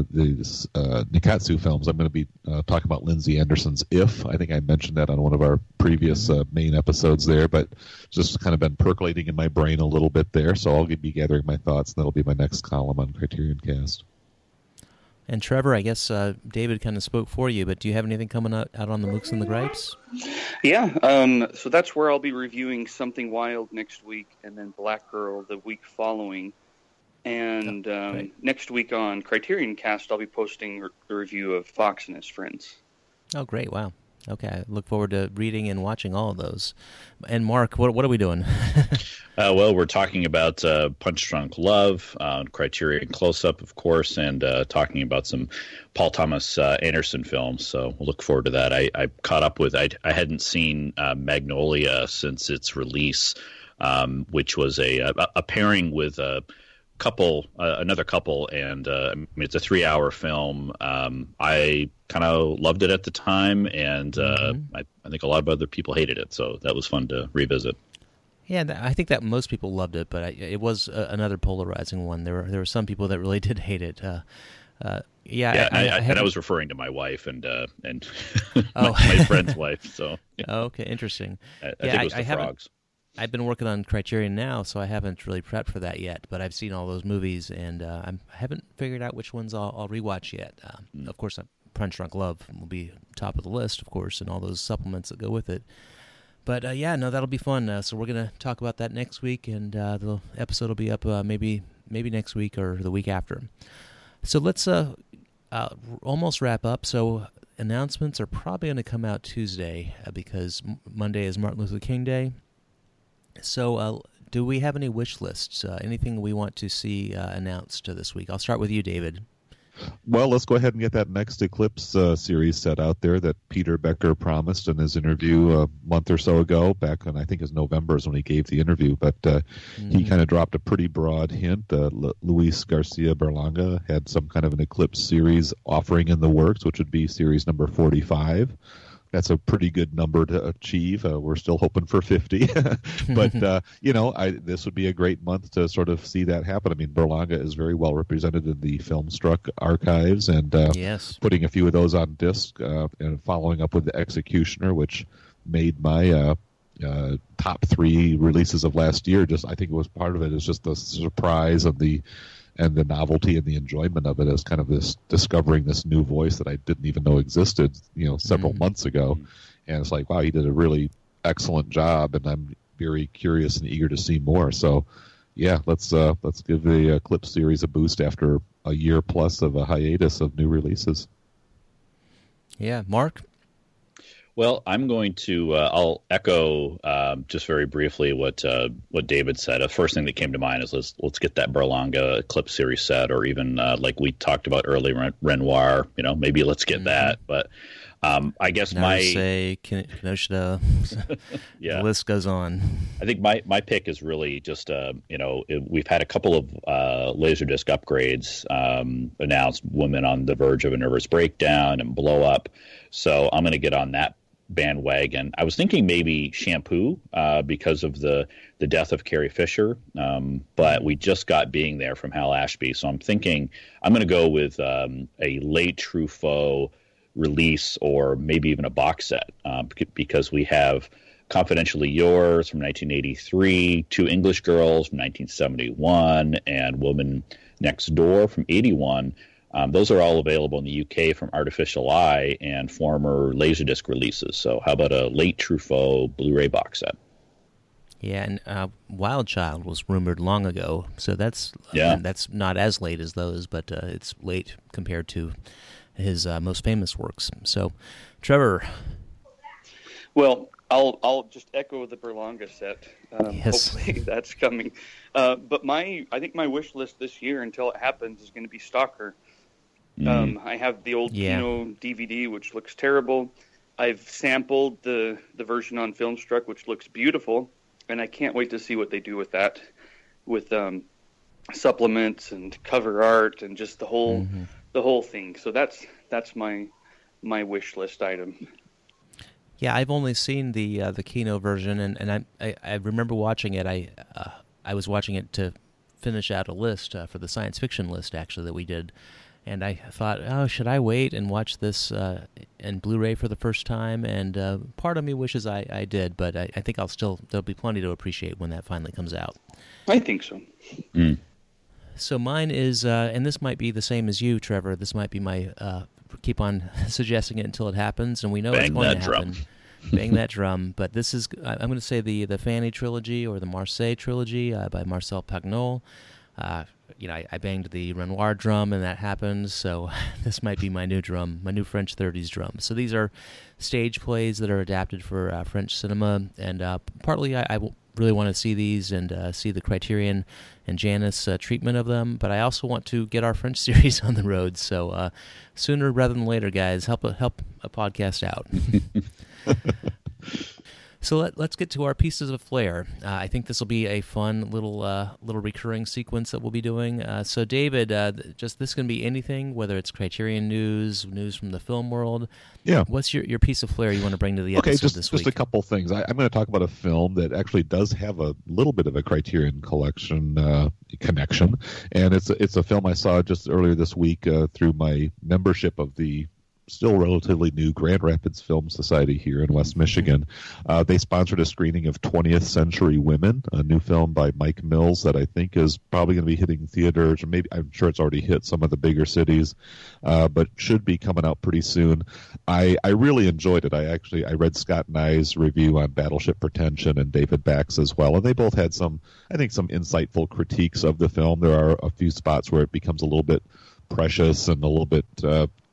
Nikatsu films. I'm going to be talking about Lindsay Anderson's If. I think I mentioned that on one of our previous main episodes there, but just kind of been percolating in my brain a little bit there. So I'll be gathering my thoughts, and that'll be my next column on Criterion Cast. And Trevor, I guess David kind of spoke for you, but do you have anything coming out on the Mooks and the Gripes? Yeah, so that's where I'll be reviewing Something Wild next week, and then Black Girl the week following. And next week on Criterion Cast, I'll be posting the review of Fox and His Friends. Oh, great. Wow. Okay, I look forward to reading and watching all of those. And Mark, what are we doing? Well, we're talking about Punch Drunk Love, Criterion Close-Up, of course, and talking about some Paul Thomas Anderson films. So we'll look forward to that. I caught up with, I hadn't seen Magnolia since its release, which was a pairing with another couple, and it's a 3-hour film. I kind of loved it at the time, and I think a lot of other people hated it, so that was fun to revisit. Yeah, I think that most people loved it, but it was another polarizing one. There were some people that really did hate it. I was referring to my wife and my friend's wife. So okay, interesting. I think it was the frogs. I've been working on Criterion now, so I haven't really prepped for that yet. But I've seen all those movies, and I haven't figured out which ones I'll rewatch yet. Of course, Punch Drunk Love will be top of the list, of course, and all those supplements that go with it. But that'll be fun. So we're gonna talk about that next week, and the episode will be up maybe next week or the week after. So let's almost wrap up. So announcements are probably going to come out Tuesday because Monday is Martin Luther King Day. So do we have any wish lists, anything we want to see announced this week? I'll start with you, David. Well, let's go ahead and get that next Eclipse series set out there that Peter Becker promised in his interview a month or so ago. Back in, I think, it was November is when he gave the interview. But he kind of dropped a pretty broad hint. Luis Garcia Berlanga had some kind of an Eclipse series offering in the works, which would be series number 45. That's a pretty good number to achieve. We're still hoping for 50. But, this would be a great month to sort of see that happen. I mean, Berlanga is very well represented in the Filmstruck archives, and putting a few of those on disc and following up with The Executioner, which made my top 3 releases of last year. I think it was part of it is just the surprise of the novelty and the enjoyment of it as kind of this discovering this new voice that I didn't even know existed, several months ago. And it's like, wow, he did a really excellent job, and I'm very curious and eager to see more. So, yeah, let's give the Eclipse series a boost after a year plus of a hiatus of new releases. Yeah, Mark? Well, I'm going to I'll echo just very briefly what David said. The first thing that came to mind is let's get that Berlanga Eclipse series set, or even like we talked about earlier, Renoir. Maybe let's get that. But I guess Kinoshita. Yeah, the list goes on. I think my pick is really just we've had a couple of Laserdisc upgrades announced. Women on the Verge of a Nervous Breakdown and Blow Up. So I'm going to get on that bandwagon. I was thinking maybe Shampoo because of the death of Carrie Fisher, but we just got Being There from Hal Ashby. So I'm thinking I'm going to go with a late Truffaut release, or maybe even a box set, because we have Confidentially Yours from 1983, Two English Girls from 1971, and Woman Next Door from 81. Those are all available in the UK from Artificial Eye and former Laserdisc releases. So how about a late Truffaut Blu-ray box set? Yeah, and Wild Child was rumored long ago, so that's not as late as those, but it's late compared to his most famous works. So, Trevor. Well, I'll just echo the Berlanga set. Yes. Hopefully that's coming. But I think my wish list this year, until it happens, is going to be Stalker. I have the old Kino DVD, which looks terrible. I've sampled the version on Filmstruck, which looks beautiful, and I can't wait to see what they do with that, with supplements and cover art and just the whole thing. So that's my wish list item. Yeah, I've only seen the Kino version, and I remember watching it. I was watching it to finish out a list for the science fiction list, actually, that we did. And I thought, should I wait and watch this in Blu-ray for the first time? And part of me wishes I did, but I think there'll be plenty to appreciate when that finally comes out. I think so. So mine is, and this might be the same as you, Trevor. This might be my, keep on suggesting it until it happens, and we know it's going to happen. Bang that drum. But this is, I'm going to say the Fanny trilogy, or the Marseille trilogy by Marcel Pagnol. I banged the Renoir drum, and that happened, so this might be my new drum, my new French 30s drum. So these are stage plays that are adapted for French cinema, and partly I really want to see these and see the Criterion and Janus treatment of them, but I also want to get our French series on the road, so sooner rather than later, guys, help a podcast out. So let's get to our pieces of flair. I think this will be a fun little recurring sequence that we'll be doing. So David, just this can be anything, whether it's Criterion news from the film world. Yeah. What's your piece of flair you want to bring to the episode this week? Just a couple things. I'm going to talk about a film that actually does have a little bit of a Criterion Collection connection, and it's a film I saw just earlier this week through my membership of the still relatively new Grand Rapids Film Society here in West Michigan. They sponsored a screening of 20th Century Women, a new film by Mike Mills that I think is probably going to be hitting theaters, or maybe I'm sure it's already hit some of the bigger cities, but should be coming out pretty soon. I really enjoyed it. I read Scott Nye's review on Battleship Pretension and David Back's as well, and they both had some insightful critiques of the film. There are a few spots where it becomes a little bit precious and a little bit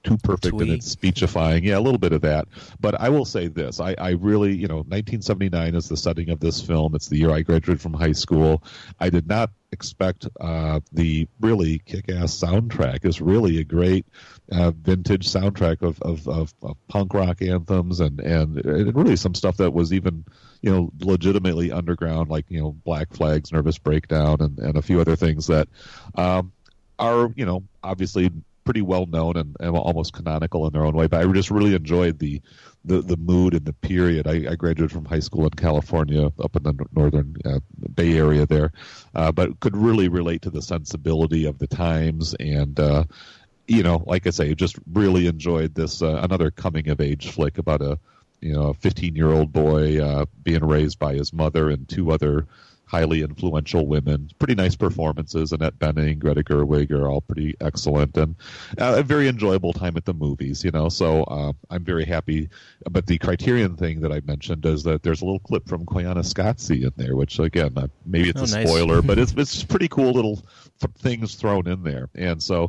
too perfect Twee. in its speechifying. Yeah, a little bit of that. But I will say this: I really, 1979 is the setting of this film. It's the year I graduated from high school. I did not expect the really kick-ass soundtrack. It's really a great vintage soundtrack of punk rock anthems and really some stuff that was even legitimately underground, like Black Flag's Nervous Breakdown and a few other things that are obviously pretty well known and almost canonical in their own way. But I just really enjoyed the mood and the period. I graduated from high school in California, up in the northern Bay Area there, but could really relate to the sensibility of the times. And like I say, just really enjoyed this another coming of age flick about a 15-year-old boy being raised by his mother and two other highly influential women. Pretty nice performances. Annette Bening, Greta Gerwig are all pretty excellent, and a very enjoyable time at the movies. So I'm very happy. But the Criterion thing that I mentioned is that there's a little clip from Koyaanisqatsi in there, which again, maybe it's a spoiler, but it's pretty cool little things thrown in there. And so,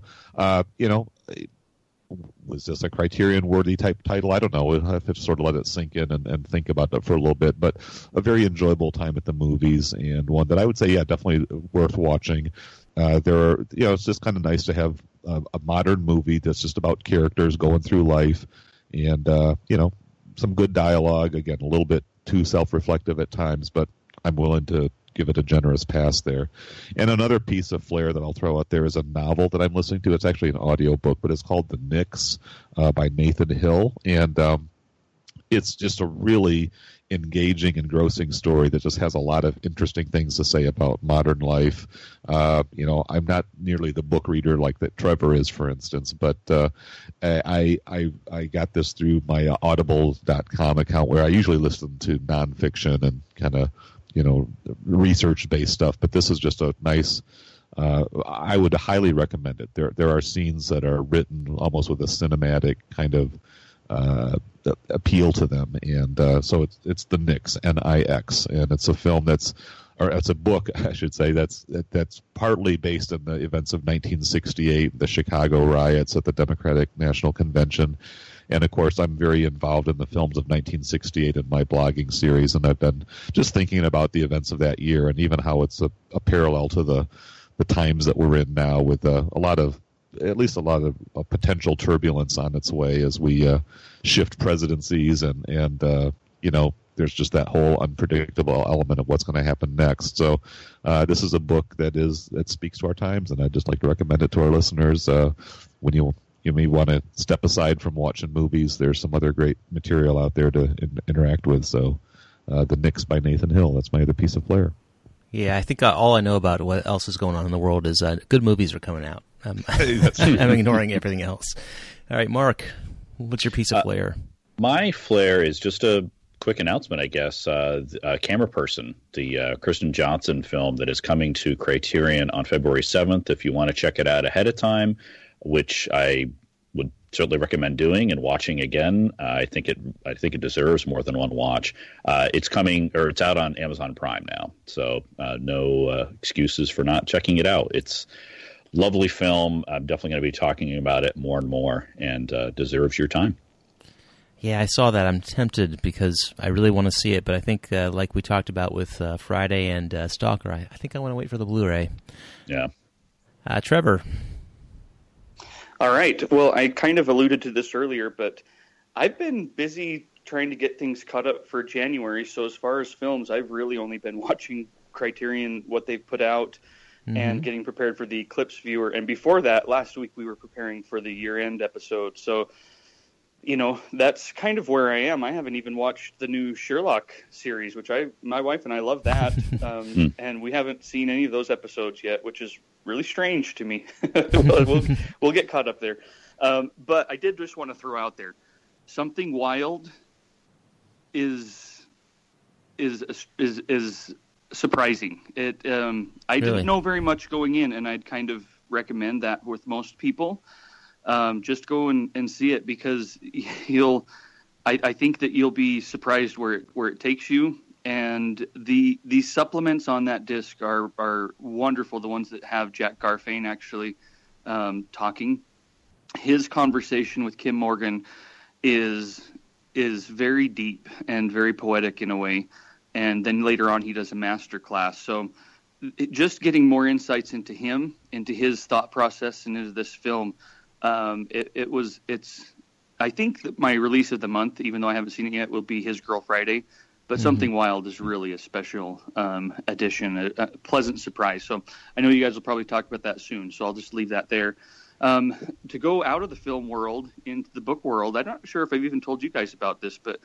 was this a Criterion-worthy type title? I don't know. We'll have to sort of let it sink in and think about that for a little bit. But a very enjoyable time at the movies, and one that I would say, definitely worth watching. It's just kind of nice to have a modern movie that's just about characters going through life, and some good dialogue. Again, a little bit too self-reflective at times, but I'm willing to give it a generous pass there. And another piece of flair that I'll throw out there is a novel that I'm listening to. It's actually an audio book, but it's called The Knicks by Nathan Hill. And it's just a really engaging, engrossing story that just has a lot of interesting things to say about modern life. I'm not nearly the book reader like that Trevor is, for instance, but I got this through my audible.com account, where I usually listen to nonfiction and kind of research-based stuff, but this is just a nice. I would highly recommend it. There are scenes that are written almost with a cinematic kind of appeal to them, and so it's The Knicks, N-I-X, and it's a film it's a book, I should say, that's partly based on the events of 1968, the Chicago riots at the Democratic National Convention. And, of course, I'm very involved in the films of 1968 in my blogging series, and I've been just thinking about the events of that year and even how it's a parallel to the times that we're in now, with a lot of potential turbulence on its way as we shift presidencies and there's just that whole unpredictable element of what's going to happen next. So this is a book that speaks to our times, and I'd just like to recommend it to our listeners. When you may want to step aside from watching movies, there's some other great material out there to interact with. So The Knicks by Nathan Hill, that's my other piece of flair. Yeah, I think all I know about what else is going on in the world is good movies are coming out. I'm ignoring everything else. All right, Mark, what's your piece of flair? My flair is just a quick announcement, I guess. Camera Person, the Kristen Johnson film that is coming to Criterion on February 7th. If you want to check it out ahead of time, which I would certainly recommend doing and watching again. I think it deserves more than one watch. It's coming, or it's out on Amazon Prime now, so no excuses for not checking it out. It's a lovely film. I'm definitely going to be talking about it more and more, and deserves your time. Yeah, I saw that. I'm tempted because I really want to see it, but I think, like we talked about with Friday and Stalker, I think I want to wait for the Blu-ray. Yeah. Trevor. All right. Well, I kind of alluded to this earlier, but I've been busy trying to get things caught up for January. So as far as films, I've really only been watching Criterion, what they've put out, and getting prepared for the Eclipse viewer. And before that, last week we were preparing for the year-end episode. So, that's kind of where I am. I haven't even watched the new Sherlock series, which my wife and I love that. And we haven't seen any of those episodes yet, which is really strange to me. We'll get caught up there. But I did just want to throw out there, Something Wild is surprising. I didn't know very much going in, and I'd kind of recommend that with most people. Just go and see it, because I think that you'll be surprised where it takes you. And the supplements on that disc are wonderful. The ones that have Jack Garfein actually talking. his conversation with Kim Morgan is very deep and very poetic in a way. And then later on, he does a master class. So just getting more insights into him, into his thought process, and into this film, it's. I think that my release of the month, even though I haven't seen it yet, will be His Girl Friday. But Something Wild is really a special addition, a pleasant surprise. So I know you guys will probably talk about that soon. So I'll just leave that there. To go out of the film world into the book world, I'm not sure if I've even told you guys about this, but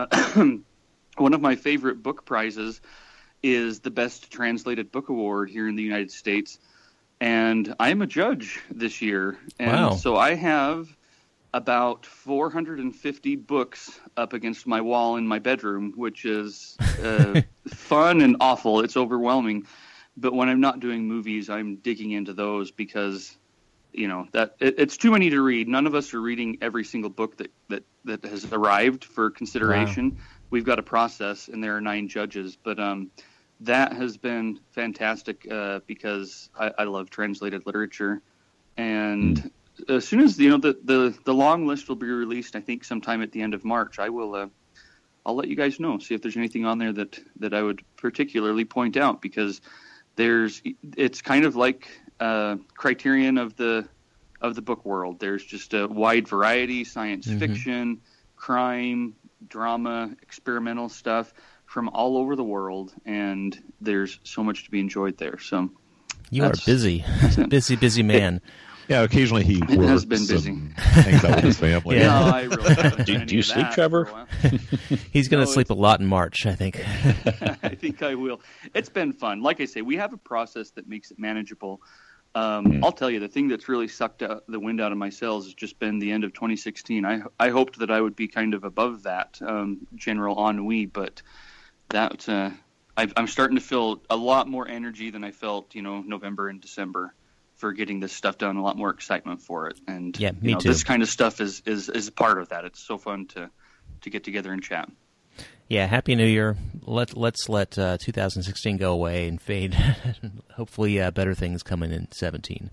one of my favorite book prizes is the Best Translated Book Award here in the United States. And I'm a judge this year. And wow. So I have about 450 books up against my wall in my bedroom, which is fun and awful. It's overwhelming. But when I'm not doing movies, I'm digging into those because, that it's too many to read. None of us are reading every single book that has arrived for consideration. Wow. We've got a process, and there are 9 judges. But that has been fantastic because I love translated literature. And as soon as the long list will be released, I think sometime at the end of March, I'll let you guys know. See if there's anything on there that I would particularly point out, because it's kind of like Criterion of the book world. There's just a wide variety: science fiction, crime, drama, experimental stuff from all over the world, and there's so much to be enjoyed there. So you are busy man. Yeah, occasionally he works. Has been busy. And hangs out with his family. Yeah. No, I really haven't done Do you sleep, Trevor? He's going to sleep a lot in March, I think. I think I will. It's been fun. Like I say, we have a process that makes it manageable. I'll tell you, the thing that's really sucked the wind out of my sails has just been the end of 2016. I hoped that I would be kind of above that general ennui, but that I'm starting to feel a lot more energy than I felt, November and December, for getting this stuff done. A lot more excitement for it. And yeah, me too. This kind of stuff is a part of that. It's so fun to get together and chat. Yeah, Happy New Year. Let's let 2016 go away and fade. Hopefully better things coming in 17.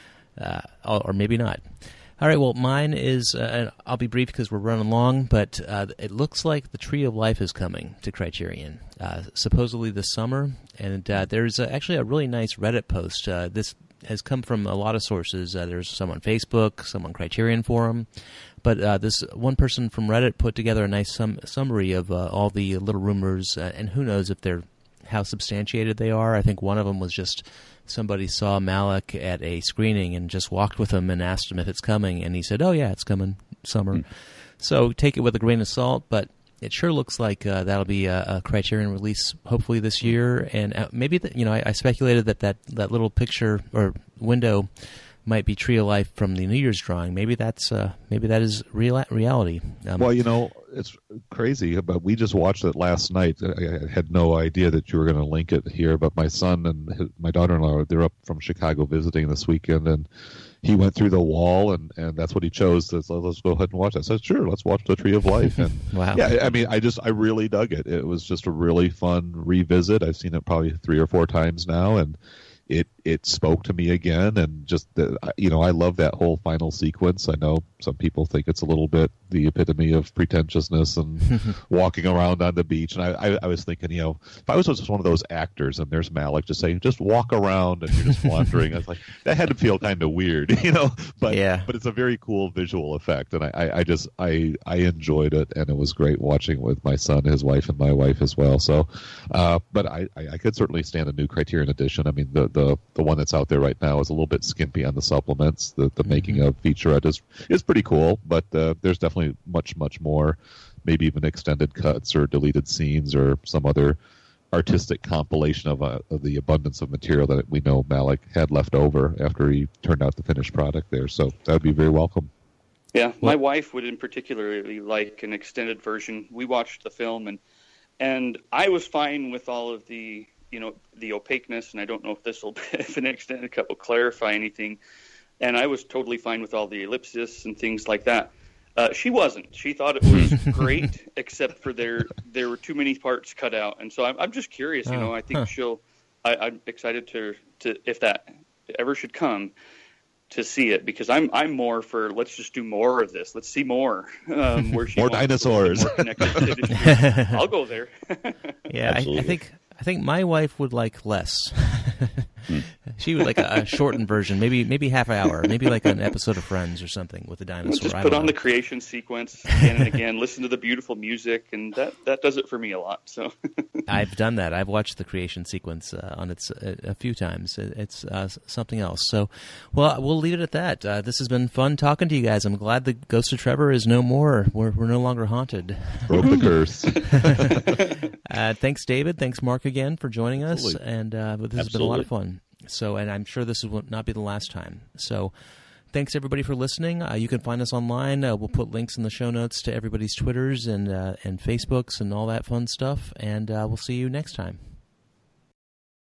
Or maybe not. All right, well, mine is, I'll be brief because we're running long, but it looks like The Tree of Life is coming to Criterion, supposedly this summer. And there's actually a really nice Reddit post. This has come from a lot of sources. There's some on Facebook, some on Criterion Forum. But this one person from Reddit put together a nice summary of all the little rumors, and who knows how substantiated they are. I think one of them was just somebody saw Malick at a screening and just walked with him and asked him if it's coming, and he said, "Oh yeah, it's coming summer." So take it with a grain of salt, but it sure looks like that'll be a Criterion release hopefully this year. And maybe I speculated that little picture or window might be Tree of Life from the New Year's drawing. Maybe that is reality. Well, it's crazy, but we just watched it last night. I had no idea that you were going to link it here, but my son and my daughter-in-law, they're up from Chicago visiting this weekend, and he went through the wall, and that's what he chose. So let's go ahead and watch that. So sure, let's watch The Tree of Life. And wow. Yeah, I mean, I really dug it. It was just a really fun revisit. I've seen it probably 3 or 4 times now, and it spoke to me again, and just I love that whole final sequence. I know some people think it's a little bit the epitome of pretentiousness and walking around on the beach, and I was thinking, if I was just one of those actors and there's Malick just saying, just walk around and you're just wandering, I was like, that had to feel kind of weird, but yeah. But it's a very cool visual effect, and I enjoyed it, and it was great watching it with my son, his wife, and my wife as well. So but I could certainly stand a new Criterion edition. I mean, the one that's out there right now is a little bit skimpy on the supplements. The making of featurette is pretty cool, but there's definitely much more, maybe even extended cuts or deleted scenes or some other artistic compilation of the abundance of material that we know Malick had left over after he turned out the finished product there. So that would be very welcome. Yeah, my wife would in particularly like an extended version. We watched the film, and I was fine with all of the opaqueness, and I don't know if if an extended cut will clarify anything. And I was totally fine with all the ellipsis and things like that. She wasn't. She thought it was great, except for there were too many parts cut out. And so I'm just curious. I think I'm excited to if that ever should come, to see it, because I'm more for let's just do more of this. Let's see more. Where she More wants dinosaurs. more connectivity. I'll go there. Yeah, I think my wife would like less. She would like a shortened version, maybe half an hour, maybe like an episode of Friends or something with a dinosaur. Just put on the creation sequence again and again, listen to the beautiful music, and that does it for me a lot. So I've done that. I've watched the creation sequence on its a few times. It's something else. So, well, we'll leave it at that. This has been fun talking to you guys. I'm glad the Ghost of Trevor is no more. We're no longer haunted. Broke the curse. Thanks, David. Thanks, Mark, again for joining us. Absolutely. And this has been a lot of fun. So, and I'm sure this will not be the last time. So, thanks everybody for listening. You can find us online. We'll put links in the show notes to everybody's Twitters and Facebooks and all that fun stuff. And we'll see you next time.